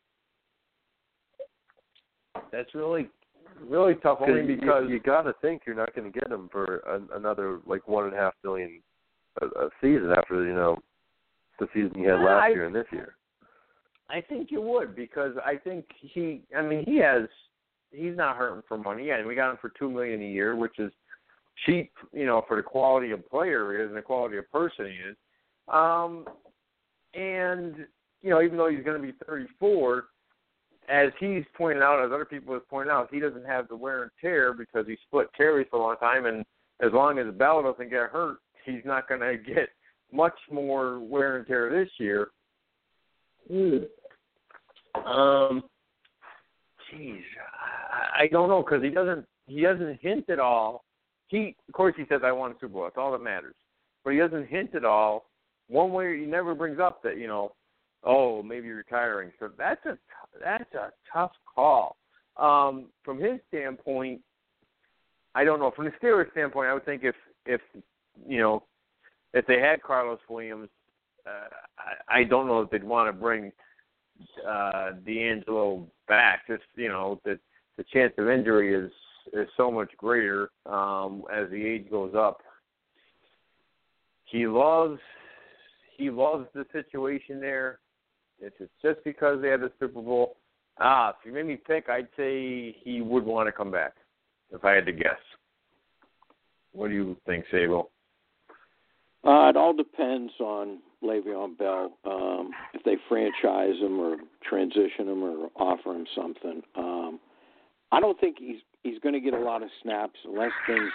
that's really, really tough only because you, you got to think you're not going to get him for an, another, like, one and a half million a, a season after, you know, the season you had yeah, last I, year and this year. I think you would because I think he, I mean, he has, he's not hurting for money. Yeah, and we got him for two million dollars a year, which is cheap, you know, for the quality of player he is and the quality of person he is. Um, and, you know, even though he's going to be thirty-four, as he's pointed out, as other people have pointed out, he doesn't have the wear and tear because he split carries for a long time, and as long as Bell doesn't get hurt, he's not going to get much more wear and tear this year. Mm. Um, Jeez, I, I don't know because he doesn't he doesn't hint at all. He of course he says I want a Super Bowl. That's all that matters. But he doesn't hint at all. One way he never brings up that, you know, oh, maybe retiring. So that's a that's a tough call. Um, from his standpoint, I don't know. From the Steelers' standpoint, I would think if if you know if they had Carlos Williams, uh, I, I don't know if they'd want to bring uh, D'Angelo back. Just, you know, the the chance of injury is is so much greater um, as the age goes up. He loves he loves the situation there. If it's just because they had the Super Bowl, ah, if you made me pick, I'd say he would want to come back, if I had to guess. What do you think, Sable? Uh, it all depends on Le'Veon Bell. Um, if they franchise him or transition him or offer him something, um, I don't think he's he's going to get a lot of snaps unless things.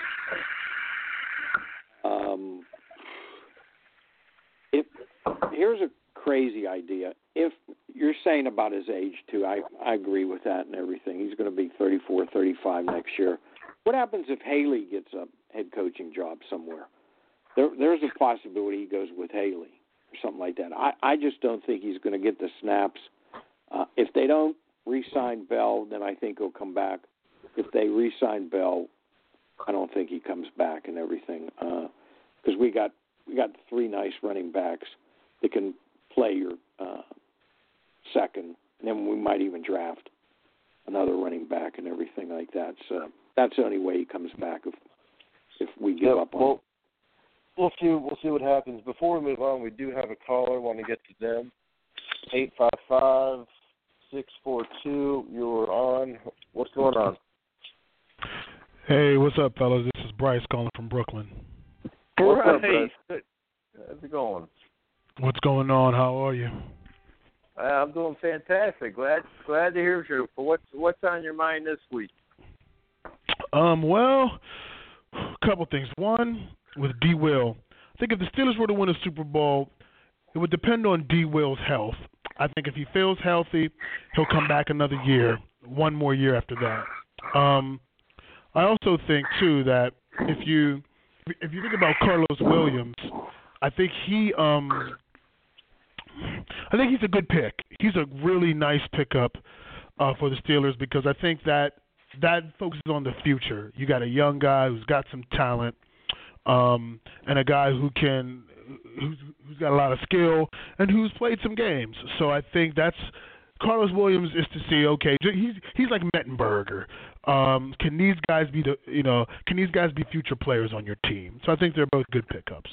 Um, if here's a crazy idea. If you're saying about his age too, I I agree with that and everything. He's going to be thirty-four, thirty-five next year. What happens if Haley gets a head coaching job somewhere? There, there's a possibility he goes with Haley or something like that. I, I just don't think he's going to get the snaps. Uh, if they don't re-sign Bell, then I think he'll come back. If they re-sign Bell, I don't think he comes back and everything. Because uh, we got we got three nice running backs that can play your uh, second, and then we might even draft another running back and everything like that. So that's the only way he comes back if if we give yeah, up on well, him. We'll see. We'll see what happens. Before we move on, we do have a caller. Want to get to them? Eight five five six four two. You're on. What's going on? Hey, what's up, fellas? This is Bryce calling from Brooklyn. What's Right. up, Bryce? How's it going? What's going on? How are you? Uh, I'm doing fantastic. Glad glad to hear you. What's what's on your mind this week? Um. Well, a couple things. One, with D. Will, I think if the Steelers were to win a Super Bowl, it would depend on D. Will's health. I think if he feels healthy, he'll come back another year, one more year after that. Um, I also think too that if you if you think about Carlos Williams, I think he um I think he's a good pick. He's a really nice pickup uh, for the Steelers because I think that that focuses on the future. You got a young guy who's got some talent. Um, and a guy who can, who's, who's got a lot of skill and who's played some games. So I think that's Carlos Williams is to see. Okay, he's he's like Mettenberger. Um, can these guys be the you know? Can these guys be future players on your team? So I think they're both good pickups.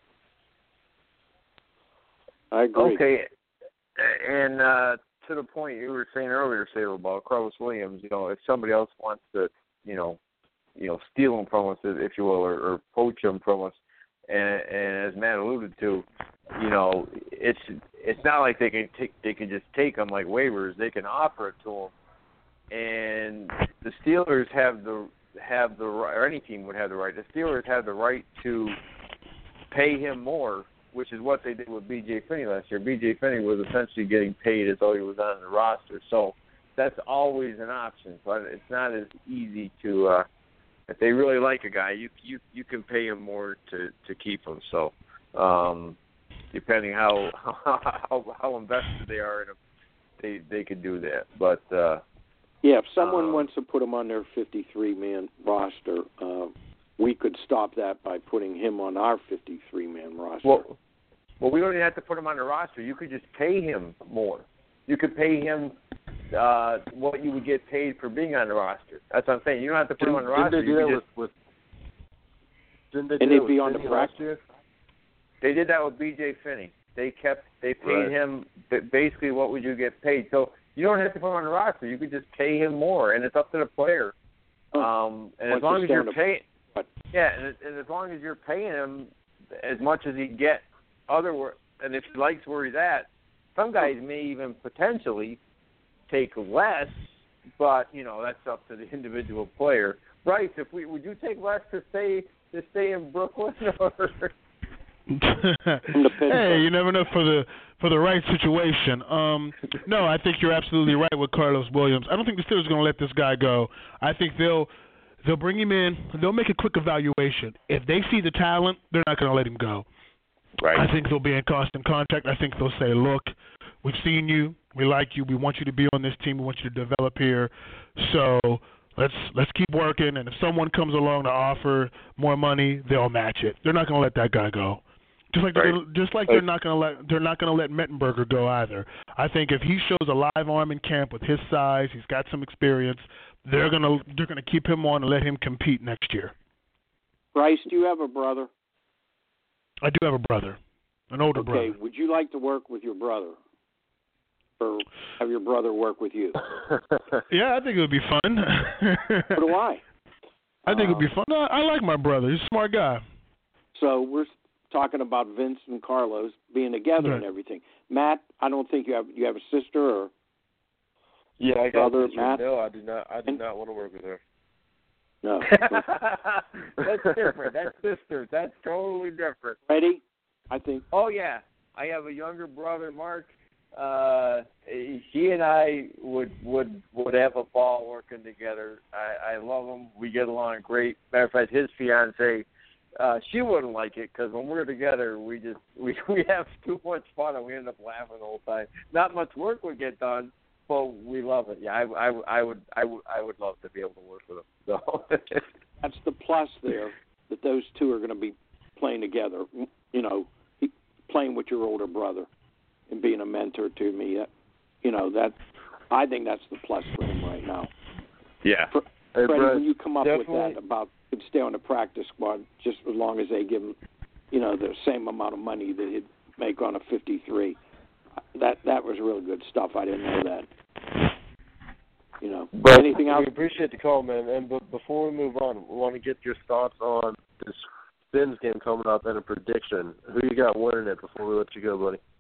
I agree. Okay, and uh, to the point you were saying earlier, say about Carlos Williams. You know, if somebody else wants to, you know. you know, steal them from us, if you will, or, or poach them from us. And, and as Matt alluded to, you know, it's it's not like they can take they can just take them like waivers. They can offer it to them, and the Steelers have the have the right, or any team would have the right. The Steelers have the right to pay him more, which is what they did with B J Finney last year. B J Finney was essentially getting paid as though he was on the roster, so that's always an option. But it's not as easy to. Uh, If they really like a guy, you you you can pay him more to, to keep him. So, um, depending how how how invested they are in him, they they could do that. But uh, yeah, if someone um, wants to put him on their fifty-three man roster, uh, we could stop that by putting him on our fifty-three man roster. Well, well, we don't even have to put him on the roster. You could just pay him more. You could pay him. Uh, what you would get paid for being on the roster. That's what I'm saying. You don't have to put Didn't, him on the roster. Didn't they do you that just, with, with Didn't they and do he'd that be with on the Finney practice. last year? They did that with B J Finney. They kept they paid Right. him basically what would you get paid. So you don't have to put him on the roster. You could just pay him more, and it's up to the player. Um, and as long as you're paying, yeah, and, and as long as you're paying him as much as he get other, and if he likes where he's at, some guys may even potentially take less, but you know that's up to the individual player. Bryce, if we would you take less to stay to stay in Brooklyn? Or? Hey, you never know for the for the right situation. Um, no, I think you're absolutely right with Carlos Williams. I don't think the Steelers are going to let this guy go. I think they'll they'll bring him in. They'll make a quick evaluation. If they see the talent, they're not going to let him go. Right. I think they'll be in constant contact. I think they'll say, look, we've seen you. We like you. We want you to be on this team. We want you to develop here. So let's let's keep working. And if someone comes along to offer more money, they'll match it. They're not going to let that guy go. Just like right. they're, just like they're not going to let they're not going to let Mettenberger go either. I think if he shows a live arm in camp with his size, he's got some experience. They're gonna they're gonna keep him on and let him compete next year. Bryce, do you have a brother? I do have a brother. An older okay, brother. would you like to work with your brother? Or have your brother work with you? Yeah, I think it would be fun. So do I. I think it would be fun. I, I like my brother. He's a smart guy. So we're talking about Vince and Carlos being together Right. and everything. Matt, I don't think you have you have a sister or Yeah, I got brother, a sister. Matt? No, I do not. I do not want to work with her. no. That's different. That's sisters. That's totally different. Ready? I think. Oh yeah, I have a younger brother, Mark. Uh, he and I would would would have a ball working together. I, I love him. We get along great. Matter of fact, his fiance, uh, she wouldn't like it because when we're together, we just we we have too much fun and we end up laughing the whole time. Not much work would get done, but we love it. Yeah, I, I, I would I would I would love to be able to work with him. So That's the plus there, that those two are going to be playing together. You know, playing with your older brother and being a mentor to me. That, you know, that I think that's the plus for him right now. Yeah. For, Hey, Freddie, Brett, when you come up with definitely- that about he'd stay on the practice squad just as long as they give him, you know, the same amount of money that he'd make on a fifty-three. That that was really good stuff. I didn't know that. You know. But Anything else? we appreciate the call, man. And but before we move on, we want to get your thoughts on this Fins game coming up and a prediction. Who you got winning it before we let you go, buddy?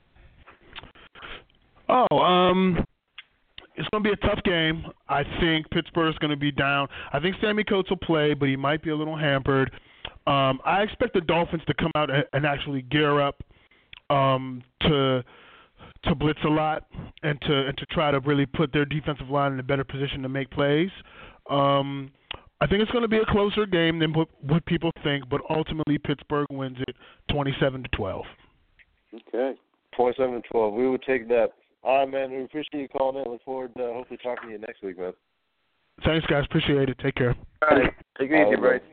Oh, um, it's going to be a tough game. I think Pittsburgh's going to be down. I think Sammy Coates will play, but he might be a little hampered. Um, I expect the Dolphins to come out and actually gear up um, to to blitz a lot and to and to try to really put their defensive line in a better position to make plays. Um, I think it's going to be a closer game than what, what people think, but ultimately Pittsburgh wins it twenty-seven to twelve. Okay. twenty-seven to twelve. We would take that. All right, man. We appreciate you calling in. Look forward to hopefully talking to you next week, man. Thanks, guys. Appreciate it. Take care. All right. Take it easy, Uh, Bryce.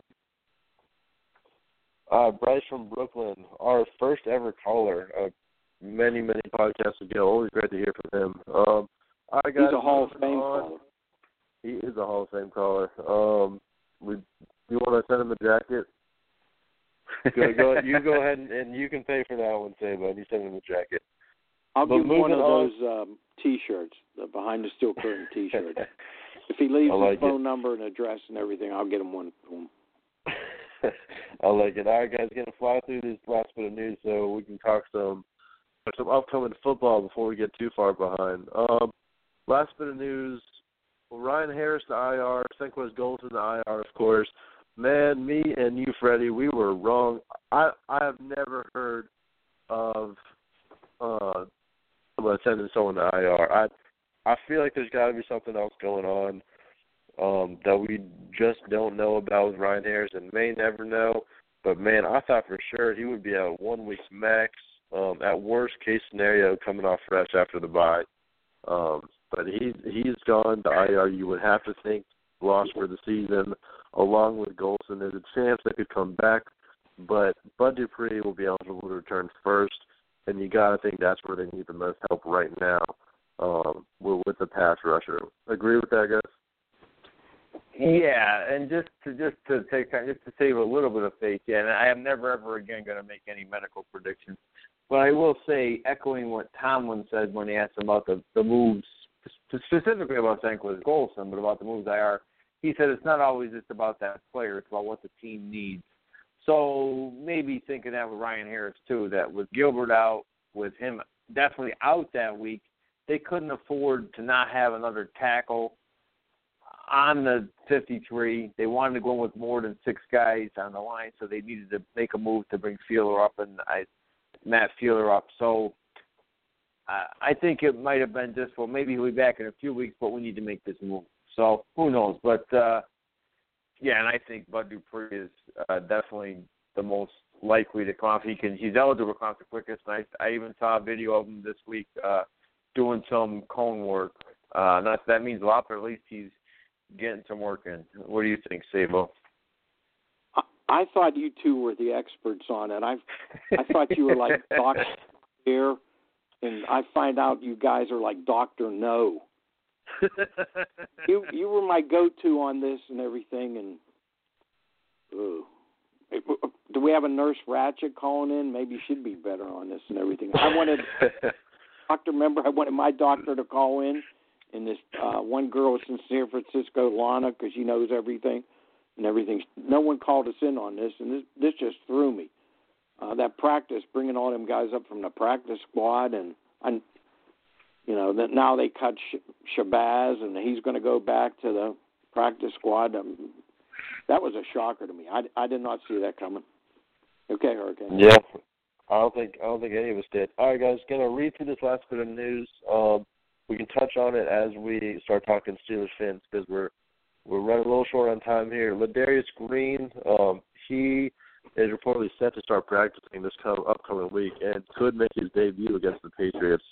Uh, Bryce from Brooklyn, our first ever caller. Uh, many, many podcasts ago. Always great to hear from him. Um, all right, guys. He's a Hall of Fame on. caller. He is a Hall of Fame caller. Um, we, you want to send him a jacket? go, go, you go ahead and, and you can pay for that one, say, but you send him a jacket. I'll But give him one of moving on- those um, T-shirts, the Behind the Steel Curtain T-shirts. If he leaves I like his phone it. number and address and everything, I'll get him one for him. I like it. All right, guys, going to fly through this last bit of news so we can talk some some upcoming football before we get too far behind. Um, last bit of news, Ryan Harris to I R, Senquez Golden to I R, of course. Man, me and you, Freddie, we were wrong. I I have never heard of uh, sending someone to I R. I I feel like there's got to be something else going on um, that we just don't know about with Ryan Harris and may never know. But, man, I thought for sure he would be at one week's max, um, at worst case scenario, coming off fresh after the bye. Um, but he, he's gone to I R. You would have to think lost for the season, along with Golson. There's a chance they could come back, but Bud Dupree will be eligible to return first, and you got to think that's where they need the most help right now um, with, with the pass rusher. Agree with that, guys? Yeah, and just to just to take time, just to save a little bit of faith, yeah, and I am never ever again going to make any medical predictions, but I will say, echoing what Tomlin said when he asked him about the the moves, specifically about Senquez Golson, but about the moves I R, he said it's not always just about that player; it's about what the team needs. So maybe thinking that with Ryan Harris too, that with Gilbert out, with him definitely out that week, they couldn't afford to not have another tackle on the fifty-three. They wanted to go with more than six guys on the line, so they needed to make a move to bring Fielder up and I, Matt Fielder up. So I, I think it might have been just, well, maybe he'll be back in a few weeks, but we need to make this move. So who knows? But, uh, yeah, and I think Bud Dupree is uh, definitely the most likely to come off. He can, he's eligible to come off the quickest. And I, I even saw a video of him this week uh, doing some cone work. Uh, not that, that means a lot, but at least he's getting some work in. What do you think, Sabo? I, I thought you two were the experts on it. I I thought you were like Doctor here, and I find out you guys are like Doctor No. you you were my go-to on this and everything, and ooh. Do we we have a Nurse Ratchet calling in. Maybe she'd be better on this and everything. I wanted doctor. Remember, I wanted my doctor to call in, and this uh, one girl was in San Francisco, Lana, because she knows everything and everything. No one called us in on this, and this this just threw me. Uh, that practice, bringing all them guys up from the practice squad, and I, you know, that now they cut Sh- Shabazz, and he's going to go back to the practice squad. Um, that was a shocker to me. I, I did not see that coming. Okay, Hurricane. Yeah, I don't think I don't think any of us did. All right, guys, gonna read through this last bit of news. Um, we can touch on it as we start talking Steelers fans because we're we're running a little short on time here. Ladarius Green, um, he is reportedly set to start practicing this come, upcoming week and could make his debut against the Patriots.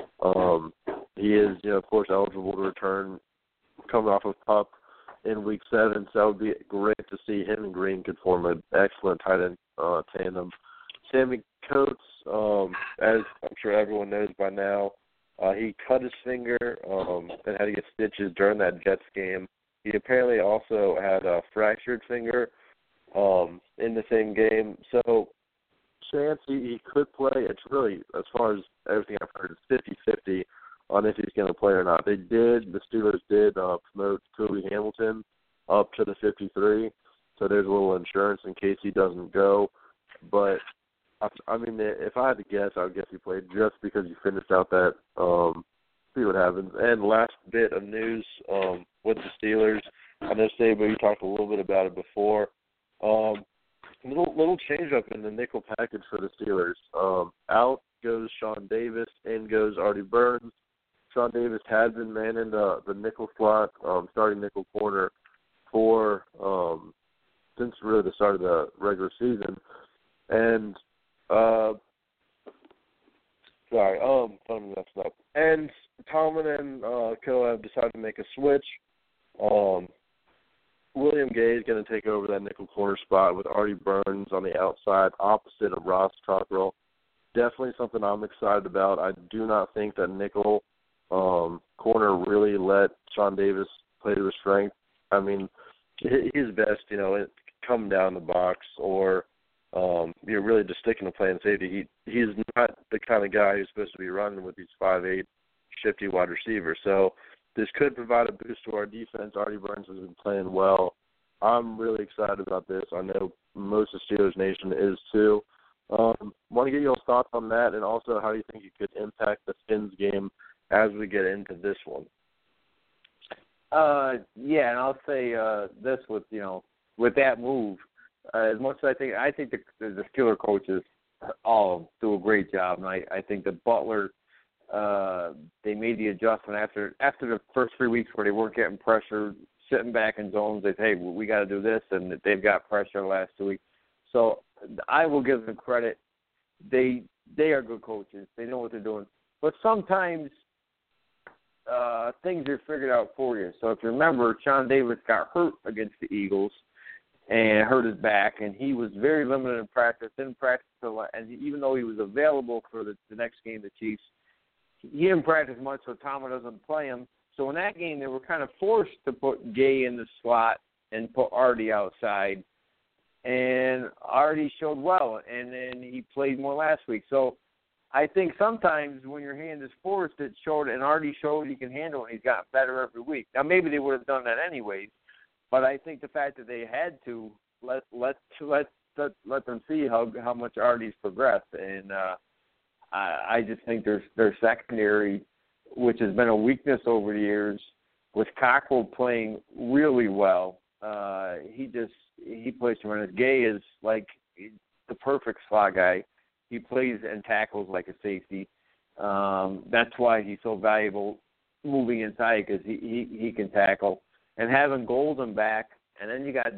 Um, he is, you know, of course, eligible to return coming off of PUP in week seven, so that would be great to see him and Green could form an excellent tight end uh, tandem. Sammy Coates, um, as I'm sure everyone knows by now, uh, he cut his finger um, and had to get stitches during that Jets game. He apparently also had a fractured finger um, in the same game. So, chance he, he could play. It's really, as far as everything I've heard, it's fifty-fifty on if he's going to play or not. They did, the Steelers did uh, promote Kobe Hamilton up to the fifty-three, so there's a little insurance in case he doesn't go. But, I, I mean, if I had to guess, I would guess he played just because he finished out that, um, see what happens. And last bit of news um, with the Steelers, I know, Sabo, you talked a little bit about it before. Um, little little change up in the nickel package for the Steelers. Um, out goes Sean Davis, in goes Artie Burns. Sean Davis had been manning the, the nickel slot, um, starting nickel corner for um, since really the start of the regular season. And, uh, sorry, um, I'm messing up. And Tomlin and uh, Koa have decided to make a switch. Um, William Gay is going to take over that nickel corner spot with Artie Burns on the outside, opposite of Ross Cockrell. Definitely something I'm excited about. I do not think that nickel um, corner really let Sean Davis play to his strength. I mean, his best, you know, it, come down the box or um, you're really just sticking to playing safety. He he's not the kind of guy who's supposed to be running with these five eight shifty wide receivers. So this could provide a boost to our defense. Artie Burns has been playing well. I'm really excited about this. I know most of Steelers Nation is too. Um, want to get your thoughts on that, and also how do you think it could impact the Fins game as we get into this one? Uh, yeah, and I'll say uh, this with you know with that move. Uh, as much as I think, I think the, the Steeler coaches all do a great job, and I, I think that Butler. Uh, they made the adjustment after after the first three weeks where they weren't getting pressure, sitting back in zones. They say, hey, we got to do this, and they've got pressure the last two weeks. So I will give them credit. They they are good coaches. They know what they're doing. But sometimes uh, things are figured out for you. So if you remember, Sean Davis got hurt against the Eagles and hurt his back, and he was very limited in practice, didn't practice a lot. And even though he was available for the, the next game, the Chiefs, he didn't practice much, so Tomlin doesn't play him. So in that game, they were kind of forced to put Gay in the slot and put Artie outside. And Artie showed well, and then he played more last week. So I think sometimes when your hand is forced, it showed, and Artie showed he can handle it, and he's gotten better every week. Now, maybe they would have done that anyways, but I think the fact that they had to let let let let, let them see how how much Artie's progressed, and uh, I, I just think their their secondary, which has been a weakness over the years, with Cockrell playing really well. Uh, he just he plays tremendous. Gay is like the perfect slot guy. He plays and tackles like a safety. Um, that's why he's so valuable moving inside, because he, he he can tackle. And having Golden back, and then you got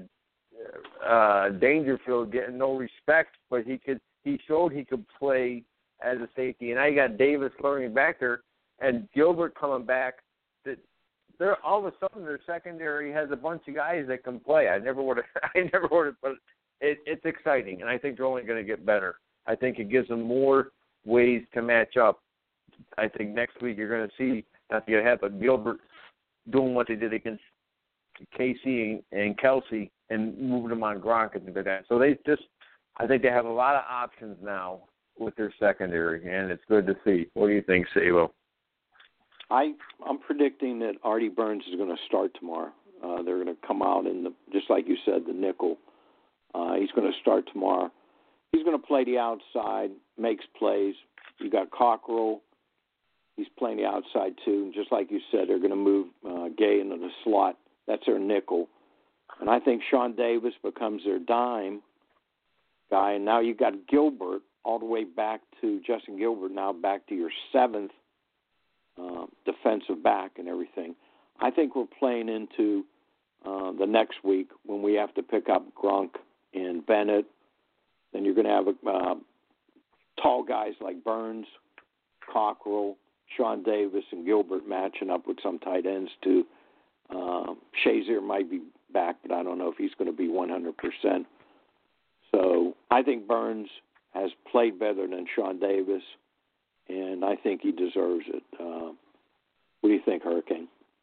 uh, Dangerfield getting no respect, but he could he showed he could play as a safety. And now you got Davis learning back there, and Gilbert coming back. That they're all of a sudden their secondary has a bunch of guys that can play. I never would have, I never would have, but it, it's exciting, and I think they're only going to get better. I think it gives them more ways to match up. I think next week you're going to see, not to get ahead, but Gilbert doing what they did against K C and Kelsey and moving them on Gronk and things like that. So they just I think they have a lot of options now with their secondary, and it's good to see. What do you think, Sabo? I I'm predicting that Artie Burns is going to start tomorrow. Uh, they're going to come out in the just like you said, the nickel. Uh, he's going to start tomorrow. He's going to play the outside, makes plays. You got Cockrell. He's playing the outside too. And just like you said, they're going to move uh, Gay into the slot. That's their nickel. And I think Sean Davis becomes their dime guy. And now you got Gilbert all the way back to Justin Gilbert, now back to your seventh uh, defensive back and everything. I think we're playing into uh, the next week when we have to pick up Gronk and Bennett. Then you're going to have uh, tall guys like Burns, Cockrell, Sean Davis, and Gilbert matching up with some tight ends too. Uh, Shazier might be back, but I don't know if he's going to be one hundred percent. So I think Burns has played better than Sean Davis, and I think he deserves it. Uh, what do you think, Hurricane?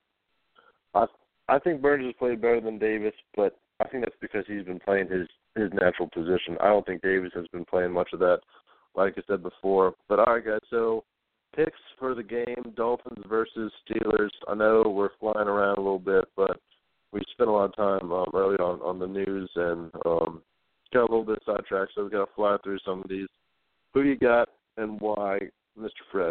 I I think Burns has played better than Davis, but I think that's because he's been playing his, his natural position. I don't think Davis has been playing much of that, like I said before. But all right, guys, so picks for the game, Dolphins versus Steelers. I know we're flying around a little bit, but we spent a lot of time um, early on, on the news and um, got a little bit sidetracked, so we've got to fly through some of these. Who do you got and why, Mister Fred?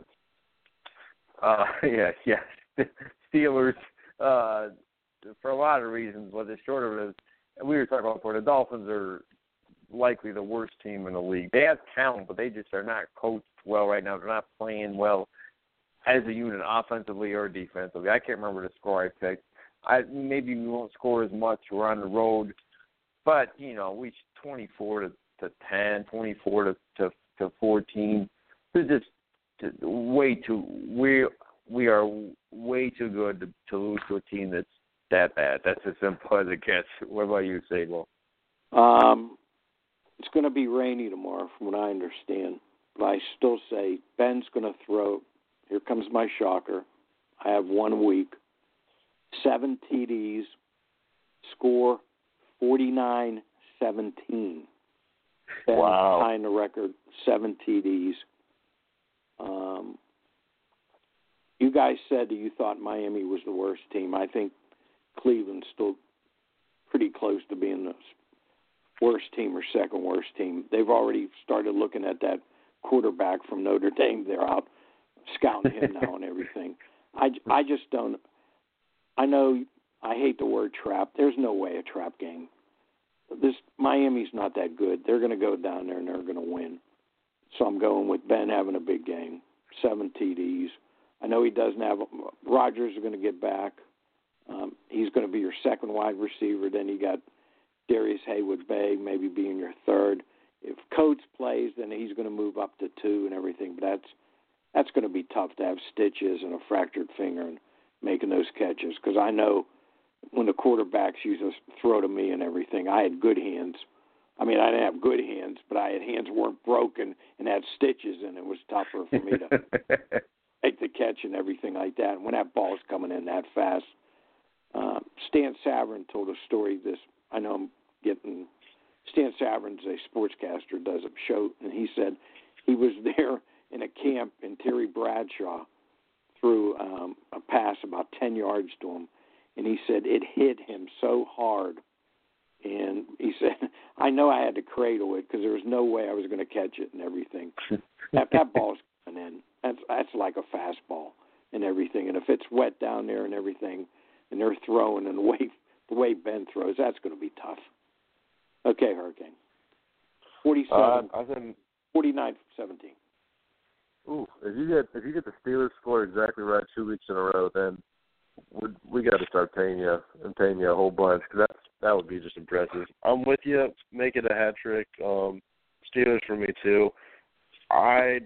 Uh, yeah, yeah. Steelers, uh, for a lot of reasons, but the short of it is, and we were talking about before, the Dolphins are likely the worst team in the league. They have talent, but they just are not coached well right now. They're not playing well as a unit, offensively or defensively. I can't remember the score I picked. I maybe we won't score as much. We're on the road, but you know, we twenty-four to, to ten, twenty-four to, to, to fourteen. It's just to, way too. We we are way too good to, to lose to a team that's that bad. That's as simple as it gets. What about you, Sable? Um, it's going to be rainy tomorrow, from what I understand. But I still say Ben's going to throw. Here comes my shocker. I have one week, seven T Ds, score forty-nine seventeen. Ben Wow. tying the record, seven T Ds. Um, you guys said that you thought Miami was the worst team. I think Cleveland's still pretty close to being the worst team or second worst team. They've already started looking at that quarterback from Notre Dame. They're out scouting him now and everything. I, I just don't – I know I hate the word trap. There's no way a trap game. This Miami's not that good. They're going to go down there and they're going to win. So I'm going with Ben having a big game, seven T Ds. I know he doesn't have – Rodgers is going to get back. Um, he's going to be your second wide receiver. Then you got Darius Haywood-Bay maybe being your third. If Coates plays, then he's going to move up to two and everything. But that's that's going to be tough to have stitches and a fractured finger and making those catches. Because I know when the quarterbacks used to throw to me and everything, I had good hands. I mean, I didn't have good hands, but I had hands weren't broken and had stitches, and it was tougher for me to make the catch and everything like that. And when that ball's coming in that fast, uh, Stan Savran told a story. This I know I'm getting. Stan Savran's a sportscaster, does a show, and he said he was there in a camp, and Terry Bradshaw threw um, a pass about ten yards to him, and he said it hit him so hard. And he said, I know I had to cradle it because there was no way I was going to catch it and everything. that that ball's coming in. That's that's like a fastball and everything. And if it's wet down there and everything, and they're throwing and the way the way Ben throws, that's going to be tough. Okay, Hurricane. Forty-seven. Uh, I think forty-nine seventeen. Ooh, if you get if you get the Steelers score exactly right two weeks in a row, then we we got to start paying you and paying you a whole bunch because that's that would be just impressive. I'm with you. Make it a hat trick. Um, Steelers for me too. I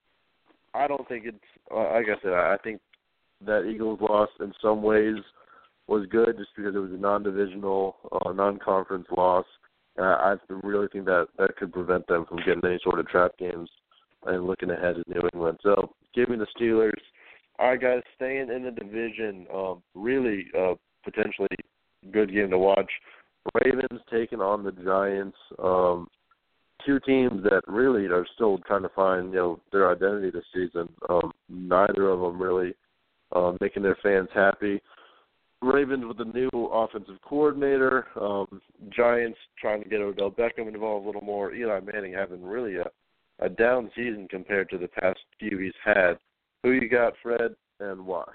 I don't think it's uh, like I said. I think that Eagles loss in some ways was good just because it was a non-divisional, uh, non-conference loss. Uh, I really think that that could prevent them from getting any sort of trap games and looking ahead to New England. So give me the Steelers. All right, guys, staying in the division, um, really uh, potentially good game to watch. Ravens taking on the Giants. Um, two teams that really are still trying to find, you know, their identity this season. Um, neither of them really uh, making their fans happy. Ravens with a new offensive coordinator. Um, Giants trying to get Odell Beckham involved a little more. Eli Manning having really a, a down season compared to the past few he's had. Who you got, Fred, and why?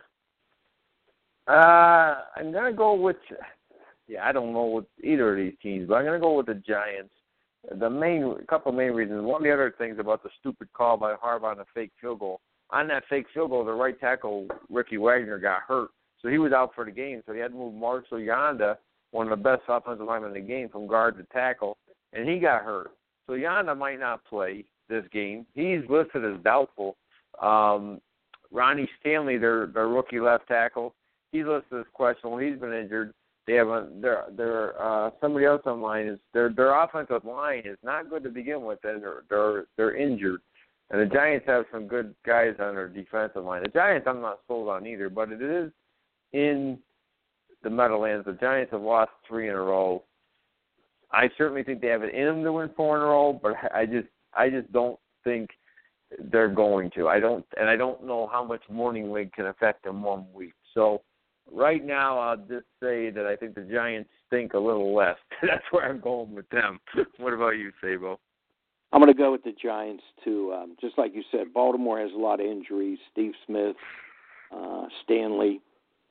Uh, I'm going to go with, yeah, I don't know with either of these teams, but I'm going to go with the Giants. The main, a couple of main reasons. One of the other things about the stupid call by Harbaugh on a fake field goal. On that fake field goal, the right tackle, Ricky Wagner, got hurt. So he was out for the game. So he had to move Marshall Yanda, one of the best offensive linemen in the game, from guard to tackle, and he got hurt. So Yanda might not play this game. He's listed as doubtful. Um, Ronnie Stanley, their their rookie left tackle, he's listed as questionable. He's been injured. They have a, their their uh, somebody else on line is their their offensive line is not good to begin with, and they're they're they're injured. And the Giants have some good guys on their defensive line. The Giants I'm not sold on either, but it is in the Meadowlands. The Giants have lost three in a row. I certainly think they have it in them to win four in a row, but I just I just don't think they're going to. I don't, and I don't know how much morning league can affect them one week. So right now, I'll just say that I think the Giants stink a little less. That's where I'm going with them. What about you, Sabo? I'm going to go with the Giants, too. Um, just like you said, Baltimore has a lot of injuries. Steve Smith, uh, Stanley,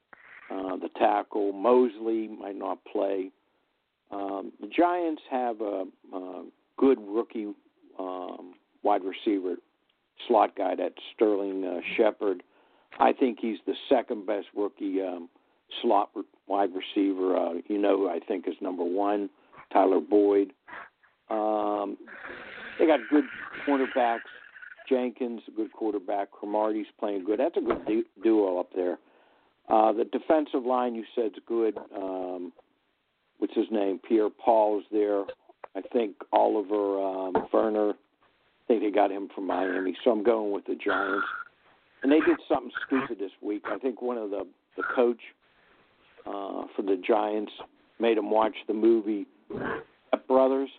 uh, the tackle, Mosley might not play. Um, the Giants have a, a good rookie um, wide receiver, slot guy, that's Sterling uh, Shepard. I think he's the second best rookie um, slot wide receiver. Uh, you know who I think is number one, Tyler Boyd. Um, they got good quarterbacks. Jenkins, a good quarterback. Cromartie's playing good. That's a good du- duo up there. Uh, the defensive line, you said, is good. Um, what's his name? Pierre Paul's there. I think Oliver um, Werner. I think they got him from Miami. So I'm going with the Giants. And they did something stupid this week. I think one of the, the coach uh, for the Giants made him watch the movie Step Brothers.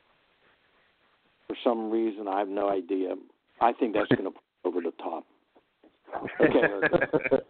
For some reason, I have no idea. I think that's going to put over the top. Okay.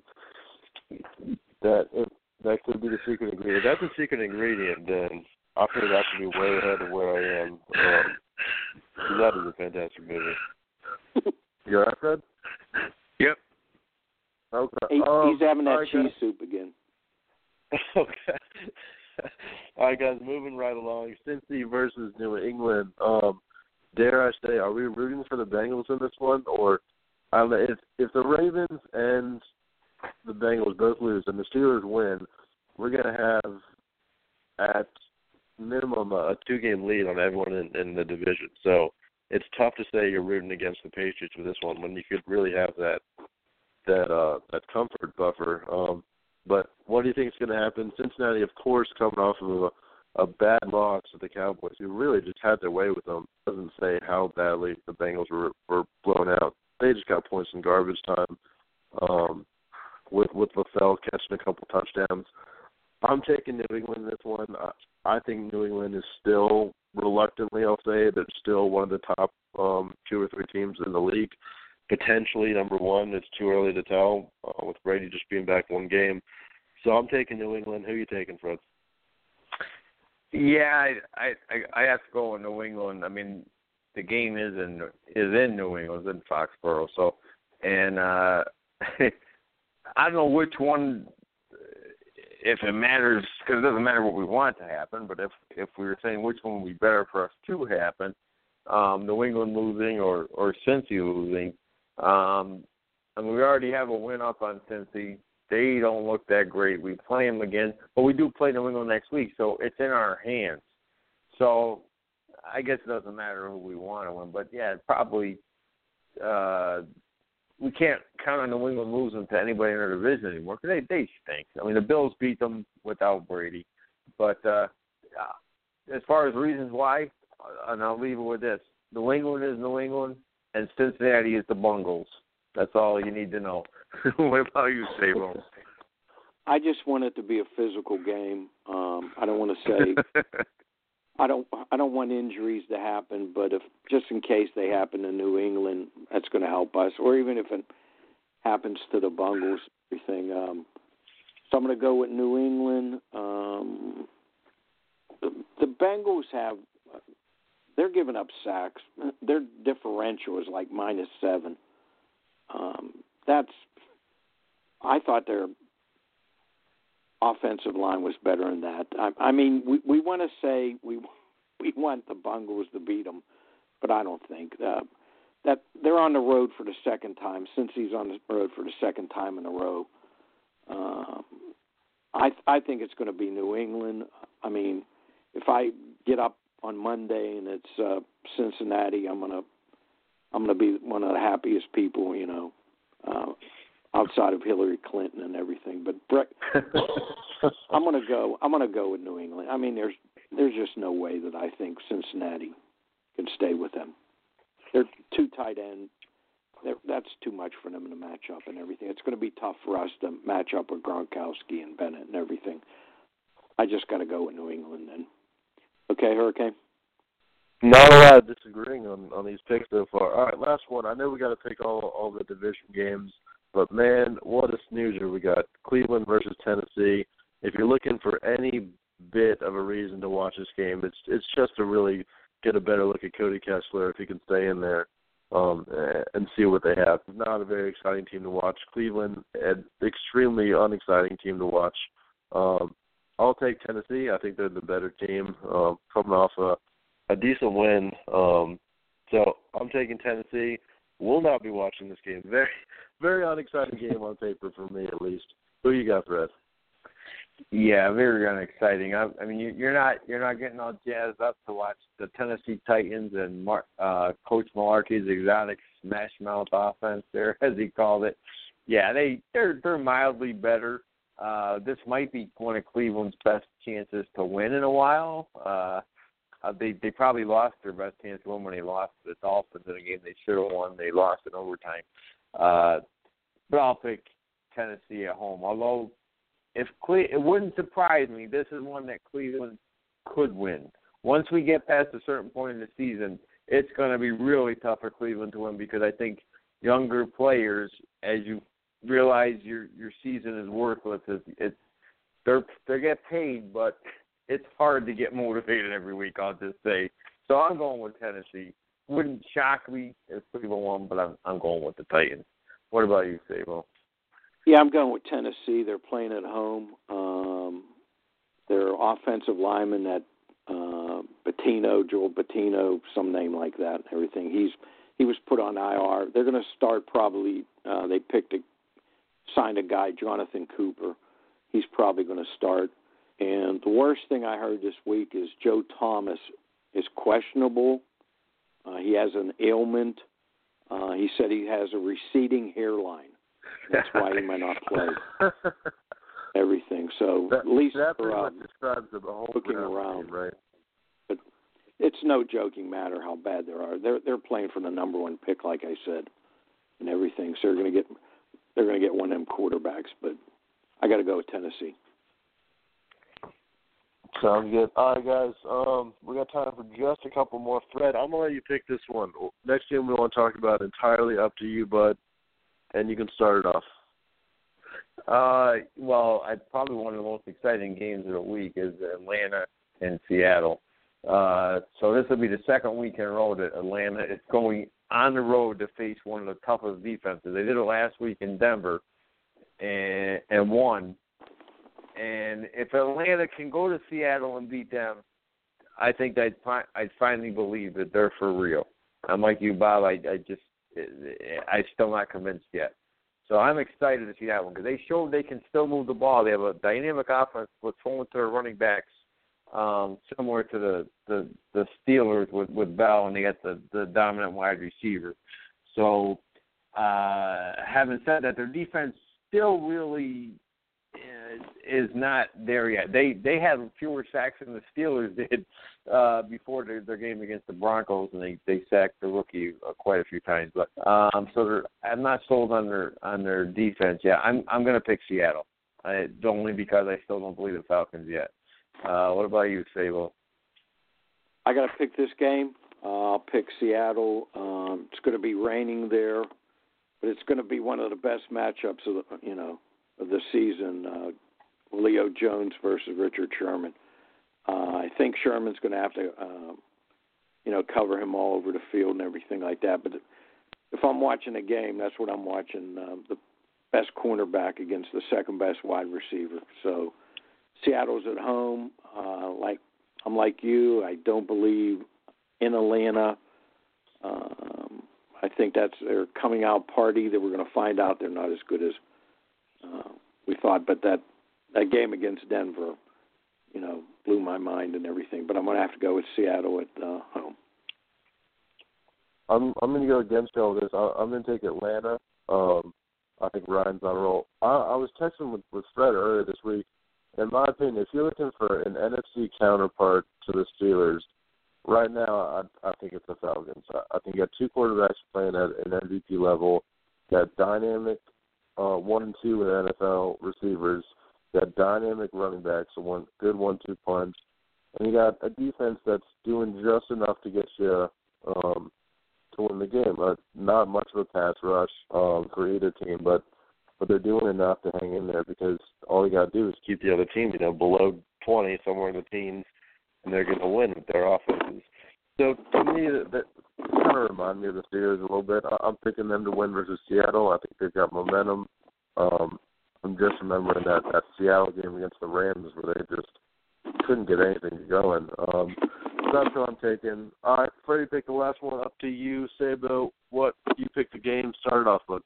that if, that could be the secret ingredient. If that's a secret ingredient, then I feel that should be way ahead of where I am. Um, that is a fantastic movie. You all right, Fred? Yep. Okay. He, um, he's having that right, cheese guys. soup again. Okay. All right, guys, moving right along. Cincy versus New England. Um, dare I say, are we rooting for the Bengals in this one? Or um, if, if the Ravens and the Bengals both lose and the Steelers win, we're going to have, at minimum, a two-game lead on everyone in, in the division. So it's tough to say you're rooting against the Patriots with this one when you could really have that that uh, that comfort buffer. Um, but what do you think is going to happen? Cincinnati, of course, coming off of a, a bad loss to the Cowboys, who really just had their way with them. Doesn't say how badly the Bengals were, were blown out. They just got points in garbage time um, with with LaFell catching a couple touchdowns. I'm taking New England in this one. I, I think New England is still, reluctantly I'll say, but still one of the top um, two or three teams in the league. Potentially number one. It's too early to tell uh, with Brady just being back one game. So I'm taking New England. Who are you taking, Fred? Yeah, I I, I have to go with New England. I mean, the game is in is in New England, it's in Foxborough. So, and uh, I don't know which one. If it matters, because it doesn't matter what we want to happen, but if if we were saying which one would be better for us to happen, um, New England losing or, or Cincy losing, um, and we already have a win up on Cincy. They don't look that great. We play them again, but we do play New England next week, so it's in our hands. So I guess it doesn't matter who we want to win, but yeah, probably uh, we can't count on New England losing to anybody in our division anymore because they, they stink. I mean, the Bills beat them without Brady. But uh, as far as reasons why, and I'll leave it with this, New England is New England, and Cincinnati is the Bungles. That's all you need to know. What about you, Sabo? I just want it to be a physical game. Um, I don't want to say I don't I don't want injuries to happen, but if just in case they happen to New England, that's going to help us. Or even if it happens to the Bungles, everything. Um, so I'm going to go with New England. Um, the, the Bengals have they're giving up sacks. Their differential is like minus seven. Um, that's I thought their offensive line was better than that. I, I mean, we, we want to say we we want the Bungles to beat them, but I don't think uh, that they're on the road for the second time. Since he's on the road for the second time in a row, uh, I I think it's going to be New England. I mean, if I get up on Monday and it's uh, Cincinnati, I'm gonna I'm gonna be one of the happiest people, you know. Uh, outside of Hillary Clinton and everything, but Brett, I'm gonna go. I'm gonna go with New England. I mean, there's there's just no way that I think Cincinnati can stay with them. They're two tight end. They're, that's too much for them to match up and everything. It's going to be tough for us to match up with Gronkowski and Bennett and everything. I just got to go with New England then. Okay, Hurricane. Not a lot of disagreeing on, on these picks so far. All right, last one. I know we got to pick all all the division games. But, man, what a snoozer we got. Cleveland versus Tennessee. If you're looking for any bit of a reason to watch this game, it's it's just to really get a better look at Cody Kessler if he can stay in there um, and see what they have. Not a very exciting team to watch. Cleveland, an extremely unexciting team to watch. Um, I'll take Tennessee. I think they're the better team um, coming off a, a decent win. Um, so I'm taking Tennessee. Will not be watching this game. Very, very unexciting game on paper for me, at least. Who you got, Fred? Yeah, very unexciting. I, I mean, you, you're not you're not getting all jazzed up to watch the Tennessee Titans and Mar, uh, Coach Malarkey's exotic smash mouth offense there, as he called it. Yeah, they they're they're mildly better. Uh, this might be one of Cleveland's best chances to win in a while. Uh, Uh, they they probably lost their best chance to win when they lost to the Dolphins in a game they should have won. They lost in overtime. Uh, but I'll pick Tennessee at home. Although, if Cle- it wouldn't surprise me, this is one that Cleveland could win. Once we get past a certain point in the season, it's going to be really tough for Cleveland to win because I think younger players, as you realize your your season is worthless, it's, it's they're they get paid, but it's hard to get motivated every week, I'll just say. So I'm going with Tennessee. Wouldn't shock me if Cleveland won, but I'm I'm going with the Titans. What about you, Sabo? Yeah, I'm going with Tennessee. They're playing at home. Um, their offensive lineman, that uh, Bettino, Joel Bettino, some name like that, and everything. He's he was put on I R. They're going to start probably. Uh, they picked a signed a guy, Jonathan Cooper. He's probably going to start. And the worst thing I heard this week is Joe Thomas is questionable. Uh, he has an ailment. Uh, he said he has a receding hairline. That's why he might not play. Everything. So that, at least that for pretty uh, much describes the whole looking around, team, right? But it's no joking matter how bad they are. They're they're playing for the number one pick, like I said, and everything. So they're going to get they're going to get one of them quarterbacks. But I got to go with Tennessee. Sounds good. All right, guys. Um, we got time for just a couple more. Fred, I'm gonna let you pick this one. Next game we want to talk about entirely up to you, bud, and you can start it off. Uh, well, I probably one of the most exciting games of the week is Atlanta and Seattle. Uh, so this will be the second week in a row that Atlanta is going on the road to face one of the toughest defenses. They did it last week in Denver and and won. And if Atlanta can go to Seattle and beat them, I think I'd, fi- I'd finally believe that they're for real. I'm like you, Bob. I, I just, I'm still not convinced yet. So I'm excited to see that one because they showed they can still move the ball. They have a dynamic offense with throwing to their running backs, um, similar to the, the, the Steelers with, with Bell, and they got the, the dominant wide receiver. So uh, having said that, their defense still really is not there yet. They they had fewer sacks than the Steelers did uh, before their, their game against the Broncos, and they, they sacked the rookie uh, quite a few times. But um, so they're, I'm not sold on their on their defense yet. I'm I'm going to pick Seattle, I, only because I still don't believe the Falcons yet. Uh, what about you, Sabo? I got to pick this game. Uh, I'll pick Seattle. Um, it's going to be raining there, but it's going to be one of the best matchups of the, you know, of the season. Uh, Leo Jones versus Richard Sherman. Uh, I think Sherman's going to have to, uh, you know, cover him all over the field and everything like that. But if I'm watching a game, that's what I'm watching. Uh, the best cornerback against the second best wide receiver. So Seattle's at home. Uh, like I'm like you. I don't believe in Atlanta. Um, I think that's their coming out party that we're going to find out they're not as good as uh, we thought. But that that game against Denver, you know, blew my mind and everything. But I'm going to have to go with Seattle at uh, home. I'm I'm going to go against all this. I, I'm going to take Atlanta. Um, I think Ryan's on a roll. I, I was texting with, with Fred earlier this week. In my opinion, if you're looking for an N F C counterpart to the Steelers, right now I, I think it's the Falcons. I, I think you got two quarterbacks playing at an M V P level. You got dynamic uh, one and two in N F L receivers. You got dynamic running backs, a one good one-two punch, and you got a defense that's doing just enough to get you um, to win the game. Uh, not much of a pass rush um, for either team, but but they're doing enough to hang in there because all you got to do is keep the other team, you know, below twenty, somewhere in the teens, and they're going to win with their offenses. So to me, that, that kind of remind me of the Steelers a little bit. I, I'm picking them to win versus Seattle. I think they've got momentum. Um, I'm just remembering that, that Seattle game against the Rams where they just couldn't get anything going. Um, so that's what I'm taking. All right, Freddie, pick the last one. Up to you, Sabo. What you picked the game? Start it off, bud.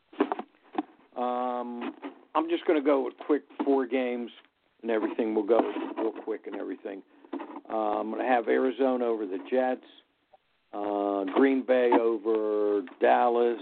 Um, I'm just going to go with quick four games and everything. We'll go real quick and everything. Uh, I'm going to have Arizona over the Jets, uh, Green Bay over Dallas,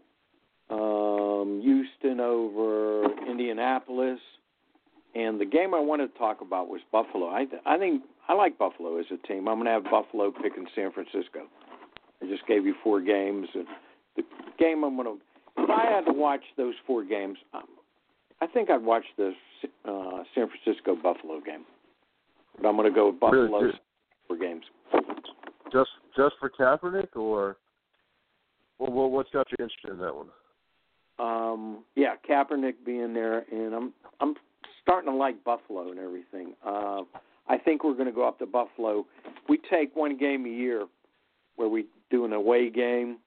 um, Houston over Indianapolis, and the game I wanted to talk about was Buffalo. I, th- I think I like Buffalo as a team. I'm going to have Buffalo picking San Francisco. I just gave you four games. And the game I'm going to If I had to watch those four games, um, I think I'd watch the uh, San Francisco-Buffalo game. But I'm going to go with Buffalo really? four games. Just just for Kaepernick, or well, what's got you interested in that one? Um, yeah, Kaepernick being there, and I'm I'm starting to like Buffalo and everything. Uh, I think we're going to go up to Buffalo. We take one game a year where we do an away game,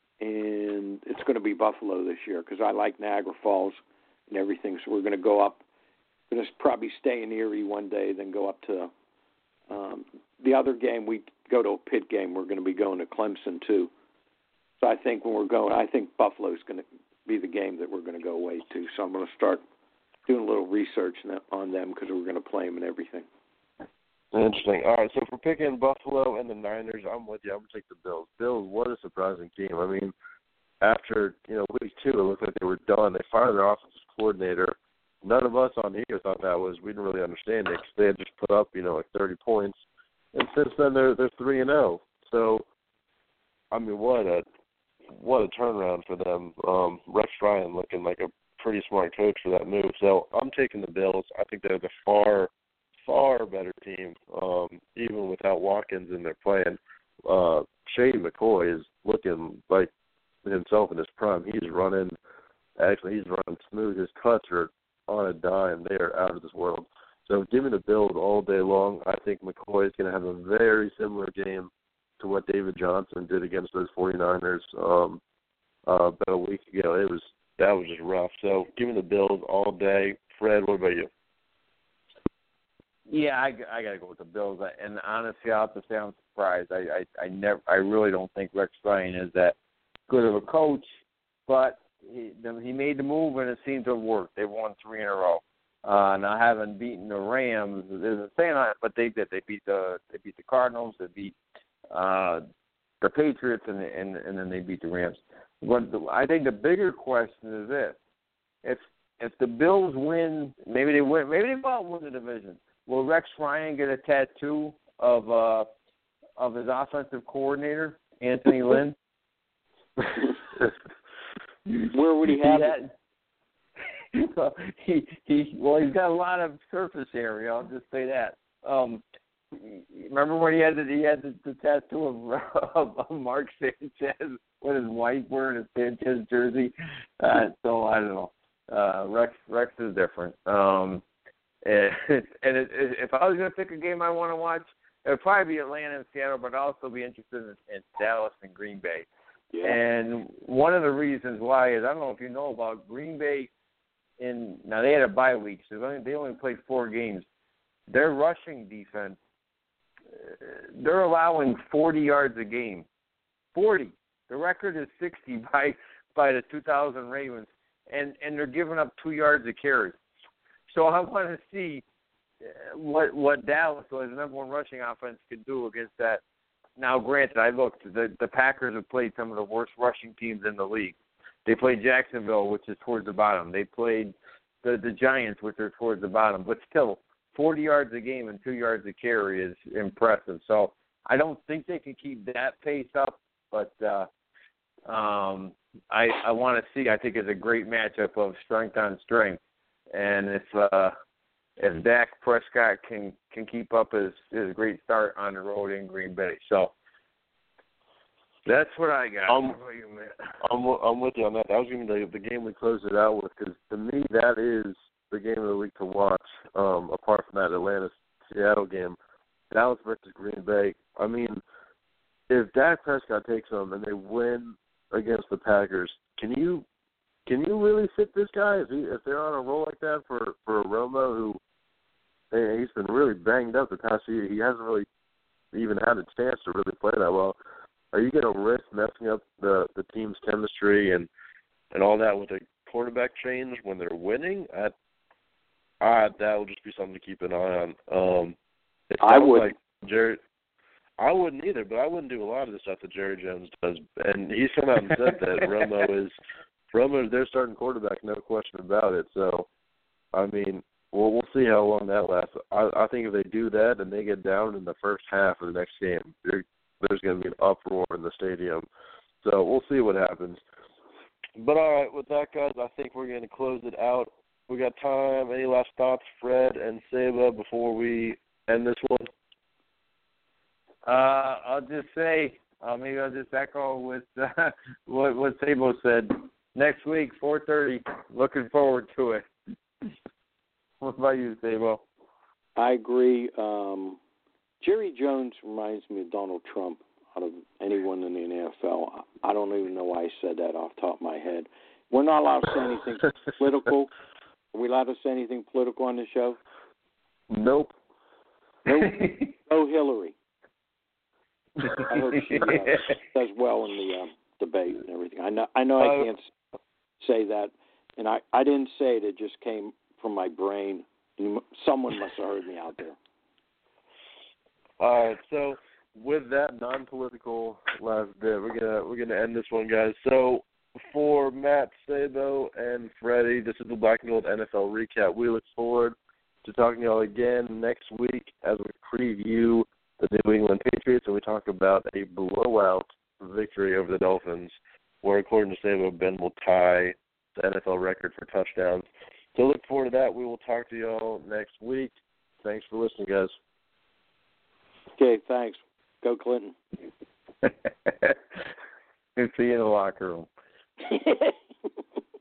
and it's going to be Buffalo this year because I like Niagara Falls and everything. So we're going to go up. We're going to probably stay in Erie one day, then go up to um, the other game. We go to a pit game. We're going to be going to Clemson too. So I think when we're going, I think Buffalo's going to be the game that we're going to go away to. So I'm going to start doing a little research on them because we're going to play them and everything. Interesting. All right, so if we're picking Buffalo and the Niners, I'm with you. I'm going to take the Bills. Bills, what a surprising team. I mean, after, you know, week two, it looked like they were done. They fired their offensive coordinator. None of us on here thought that was, we didn't really understand it because they had just put up, you know, like thirty points. And since then, they're they're three and oh. So, I mean, what a what a turnaround for them. Um, Rex Ryan looking like a pretty smart coach for that move. So I'm taking the Bills. I think they're the far, far better team, um, even without Watkins in their plan. Uh, Shady McCoy is looking like himself in his prime. He's running, actually, he's running smooth. His cuts are on a dime. They are out of this world. So give me the Bills all day long. I think McCoy is going to have a very similar game to what David Johnson did against those 49ers um, uh, about a week ago. It was that was just rough. So give me the Bills all day. Fred, what about you? Yeah, I, I got to go with the Bills. And honestly, I have to say I'm surprised. I, I, I never, I really don't think Rex Ryan is that good of a coach, but he, he made the move and it seemed to have worked. They won three in a row. Uh, now having beaten the Rams, there's a saying on it, but they did. They beat the they beat the Cardinals. They beat uh, the Patriots, and and and then they beat the Rams. But the, I think the bigger question is this: if if the Bills win, maybe they win, maybe they won't win the division. Will Rex Ryan get a tattoo of uh, of his offensive coordinator, Anthony Lynn? Where would he have he it? Had, he he well, he's got a lot of surface area. I'll just say that. Um, remember when he had the, he had the, the tattoo of, of, of Mark Sanchez with his wife wearing a Sanchez jersey? Uh, so I don't know. Uh, Rex Rex is different. Um, and and it, it, if I was going to pick a game I want to watch, it would probably be Atlanta and Seattle, but I'd also be interested in, in Dallas and Green Bay. Yeah. And one of the reasons why is I don't know if you know about Green Bay. In now they had a bye week, so they only, they only played four games. Their rushing defense, uh, they're allowing forty yards a game. forty. The record is sixty by by the two thousand Ravens, and and they're giving up two yards a carry. So I want to see what what Dallas, who has the number one rushing offense, could do against that. Now, granted, I looked. The the Packers have played some of the worst rushing teams in the league. They played Jacksonville, which is towards the bottom. They played the the Giants, which are towards the bottom. But still, forty yards a game and two yards a carry is impressive. So I don't think they can keep that pace up. But uh, um, I I want to see. I think it's a great matchup of strength on strength. And if uh, if Dak Prescott can can keep up his his great start on the road in Green Bay, so. That's what I got. I'm, I'm, I'm with you on that. That was even the, the game we closed it out with, because to me that is the game of the week to watch. Um, apart from that Atlanta Seattle game, Dallas versus Green Bay. I mean, if Dak Prescott takes them and they win against the Packers, can you can you really sit this guy if he if they're on a roll like that for for Romo, who hey, he's been really banged up the past year. He hasn't really even had a chance to really play that well. Are you going to risk messing up the, the team's chemistry and, and all that with a quarterback change when they're winning? I, I, that will just be something to keep an eye on. Um, it I would. Like Jerry, I wouldn't either, but I wouldn't do a lot of the stuff that Jerry Jones does. And he's come out and said that Romo is Romo is their starting quarterback, no question about it. So, I mean, we'll we'll see how long that lasts. I, I think if they do that and they get down in the first half of the next game, they're there's going to be an uproar in the stadium. So we'll see what happens. But, all right, with that, guys, I think we're going to close it out. We got time. Any last thoughts, Fred and Saba, before we end this one? Uh, I'll just say, uh, maybe I'll just echo with uh, what, what Sabo said. Next week, four thirty. Looking forward to it. What about you, Sabo? I agree. Um, Jerry Jones reminds me of Donald Trump out of anyone in the N F L. I don't even know why I said that off the top of my head. We're not allowed to say anything political. Are we allowed to say anything political on the show? Nope. Nope. No Hillary. I hope she uh, does well in the uh, debate and everything. I know I know I can't say that, and I, I didn't say it. It just came from my brain. Someone must have heard me out there. All right, so with that non-political last bit, we're gonna we're gonna end this one, guys. So for Matt, Sabo, and Freddie, this is the Black and Gold N F L recap. We look forward to talking to y'all again next week as we preview the New England Patriots and we talk about a blowout victory over the Dolphins, where according to Sabo, Ben will tie the N F L record for touchdowns. So look forward to that. We will talk to y'all next week. Thanks for listening, guys. Okay, thanks. Go Clinton. See you in the locker room.